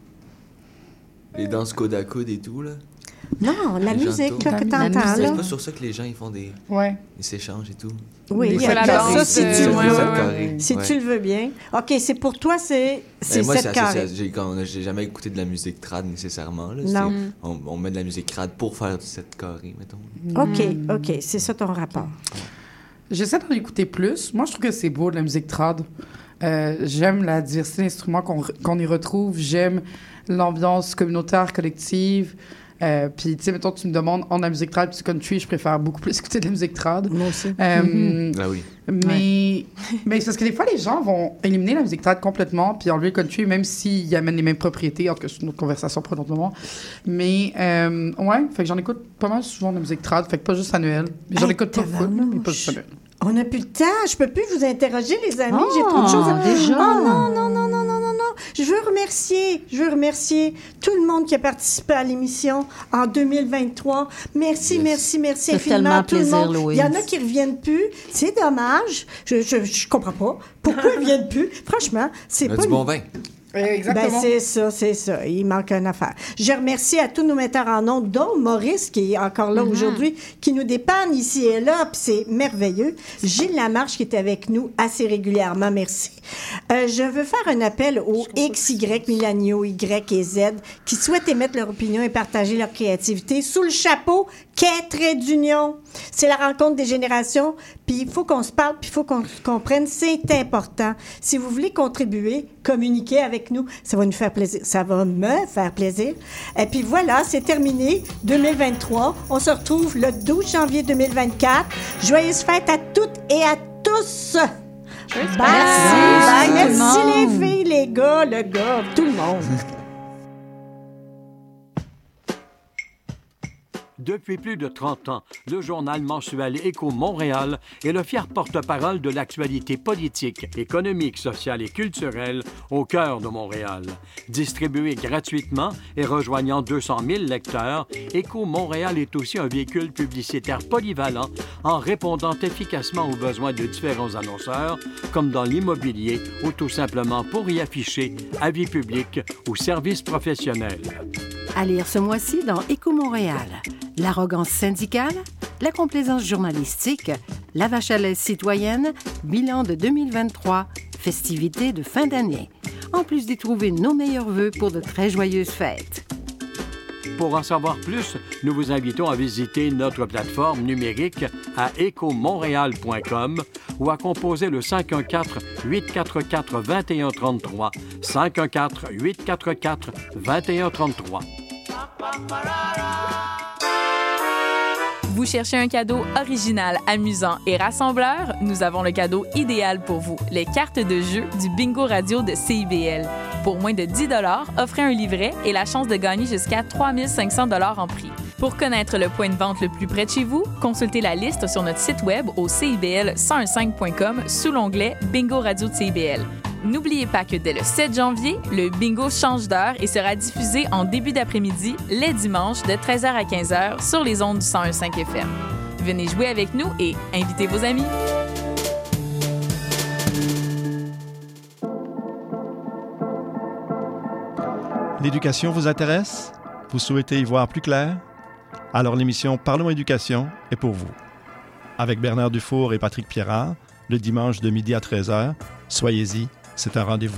Les danses coude à coude et tout, là? Non, la les musique là, que tu entends, là. C'est pas sur ça que les gens ils font des, ouais. des s'échangent et tout. Oui, il y a ça, si tu le veux. Si tu le veux bien. OK, c'est pour toi, c'est c'est moi, sept carrés. J'ai, j'ai jamais écouté de la musique trad nécessairement. Là. Non. On, on met de la musique trad pour faire du sept carrés, mettons. OK, OK, c'est ça ton rapport. J'essaie d'en écouter plus. Moi, je trouve que c'est beau, de la musique trad. Euh, j'aime la diversité d'instruments qu'on, qu'on y retrouve. J'aime l'ambiance communautaire, collective. Euh, puis, tu sais, mettons, tu me demandes, en la musique trad puis country, je préfère beaucoup plus écouter de la musique trad. Moi aussi. Euh, mm-hmm. Ah oui. Mais, ouais. mais c'est parce que des fois, les gens vont éliminer la musique trad complètement puis enlever le country, même s'ils amènent les mêmes propriétés. En tout cas, c'est une autre conversation pour un autre moment. Mais, euh, ouais, fait que j'en écoute pas mal souvent de la musique trad, fait que pas juste à Noël. Mais j'en hey, écoute pas full, mais pas juste à Noël. On n'a plus le temps. Je peux plus vous interroger, les amis. Oh, j'ai trop de choses à... déjà. Oh non, non, non, non, non, non, non. Je veux remercier, je veux remercier tout le monde qui a participé à l'émission en deux mille vingt-trois. Merci, yes. merci, merci C'est infiniment à tout plaisir, le monde. Louise. Il y en a qui ne reviennent plus. C'est dommage. Je, je, je comprends pas. Pourquoi ils ne viennent plus? Franchement, c'est On pas... a du bon vin. Exactement. Ben, c'est ça, c'est ça. Il manque une affaire. Je remercie à tous nos metteurs en ondes, dont Maurice, qui est encore là mm-hmm. aujourd'hui, qui nous dépanne ici et là, puis c'est merveilleux. Gilles Lamarche, qui est avec nous assez régulièrement, merci. Euh, je veux faire un appel aux X, Y, milléniaux, Y et Z, qui souhaitent émettre leur opinion et partager leur créativité sous le chapeau qu'est Trait d'Union. C'est la rencontre des générations, puis il faut qu'on se parle, puis il faut qu'on se comprenne, c'est important. Si vous voulez contribuer, communiquer avec nous, ça va nous faire plaisir, ça va me faire plaisir. Et puis voilà, c'est terminé, deux mille vingt-trois. On se retrouve le douze janvier deux mille vingt-quatre. Joyeuses fêtes à toutes et à tous! Bye! Bye! Merci, Merci les filles, les gars, le gars, tout le monde. Depuis plus de trente ans, le journal mensuel Écho Montréal est le fier porte-parole de l'actualité politique, économique, sociale et culturelle au cœur de Montréal. Distribué gratuitement et rejoignant deux cent mille lecteurs, Écho Montréal est aussi un véhicule publicitaire polyvalent en répondant efficacement aux besoins de différents annonceurs, comme dans l'immobilier ou tout simplement pour y afficher avis publics ou services professionnels. À lire ce mois-ci dans Écho Montréal. L'arrogance syndicale, la complaisance journalistique, la vache à lait citoyenne, bilan de deux mille vingt-trois, festivités de fin d'année. En plus d'y trouver nos meilleurs vœux pour de très joyeuses fêtes. Pour en savoir plus, nous vous invitons à visiter notre plateforme numérique à éco montréal point com ou à composer le cinq un quatre, huit quatre quatre, deux un trois trois, cinq un quatre, huit quatre quatre, deux un trois trois. Vous cherchez un cadeau original, amusant et rassembleur? Nous avons le cadeau idéal pour vous, les cartes de jeu du Bingo Radio de C I B L. Pour moins de dix dollars, offrez un livret et la chance de gagner jusqu'à trois mille cinq cents dollars en prix. Pour connaître le point de vente le plus près de chez vous, consultez la liste sur notre site web au c i b l cent quinze point com sous l'onglet Bingo Radio de C I B L. N'oubliez pas que dès le sept janvier, le bingo change d'heure et sera diffusé en début d'après-midi, les dimanches, de treize heures à quinze heures sur les ondes du cent un virgule cinq F M. Venez jouer avec nous et invitez vos amis. L'éducation vous intéresse? Vous souhaitez y voir plus clair? Alors l'émission Parlons éducation est pour vous. Avec Bernard Dufour et Patrick Pierrard, le dimanche de midi à treize heures, soyez-y, c'est un rendez-vous.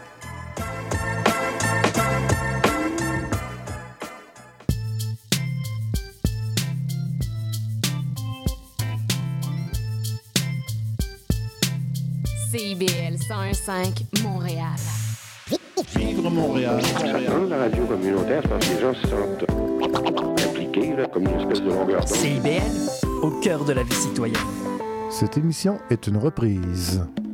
C I B L cent un virgule cinq Montréal. Vivre Montréal. Dans la radio communautaire, c'est parce que les gens se sentent impliqués, là, comme une espèce de longueur d'onde. C I B L, au cœur de la vie citoyenne. Cette émission est une reprise.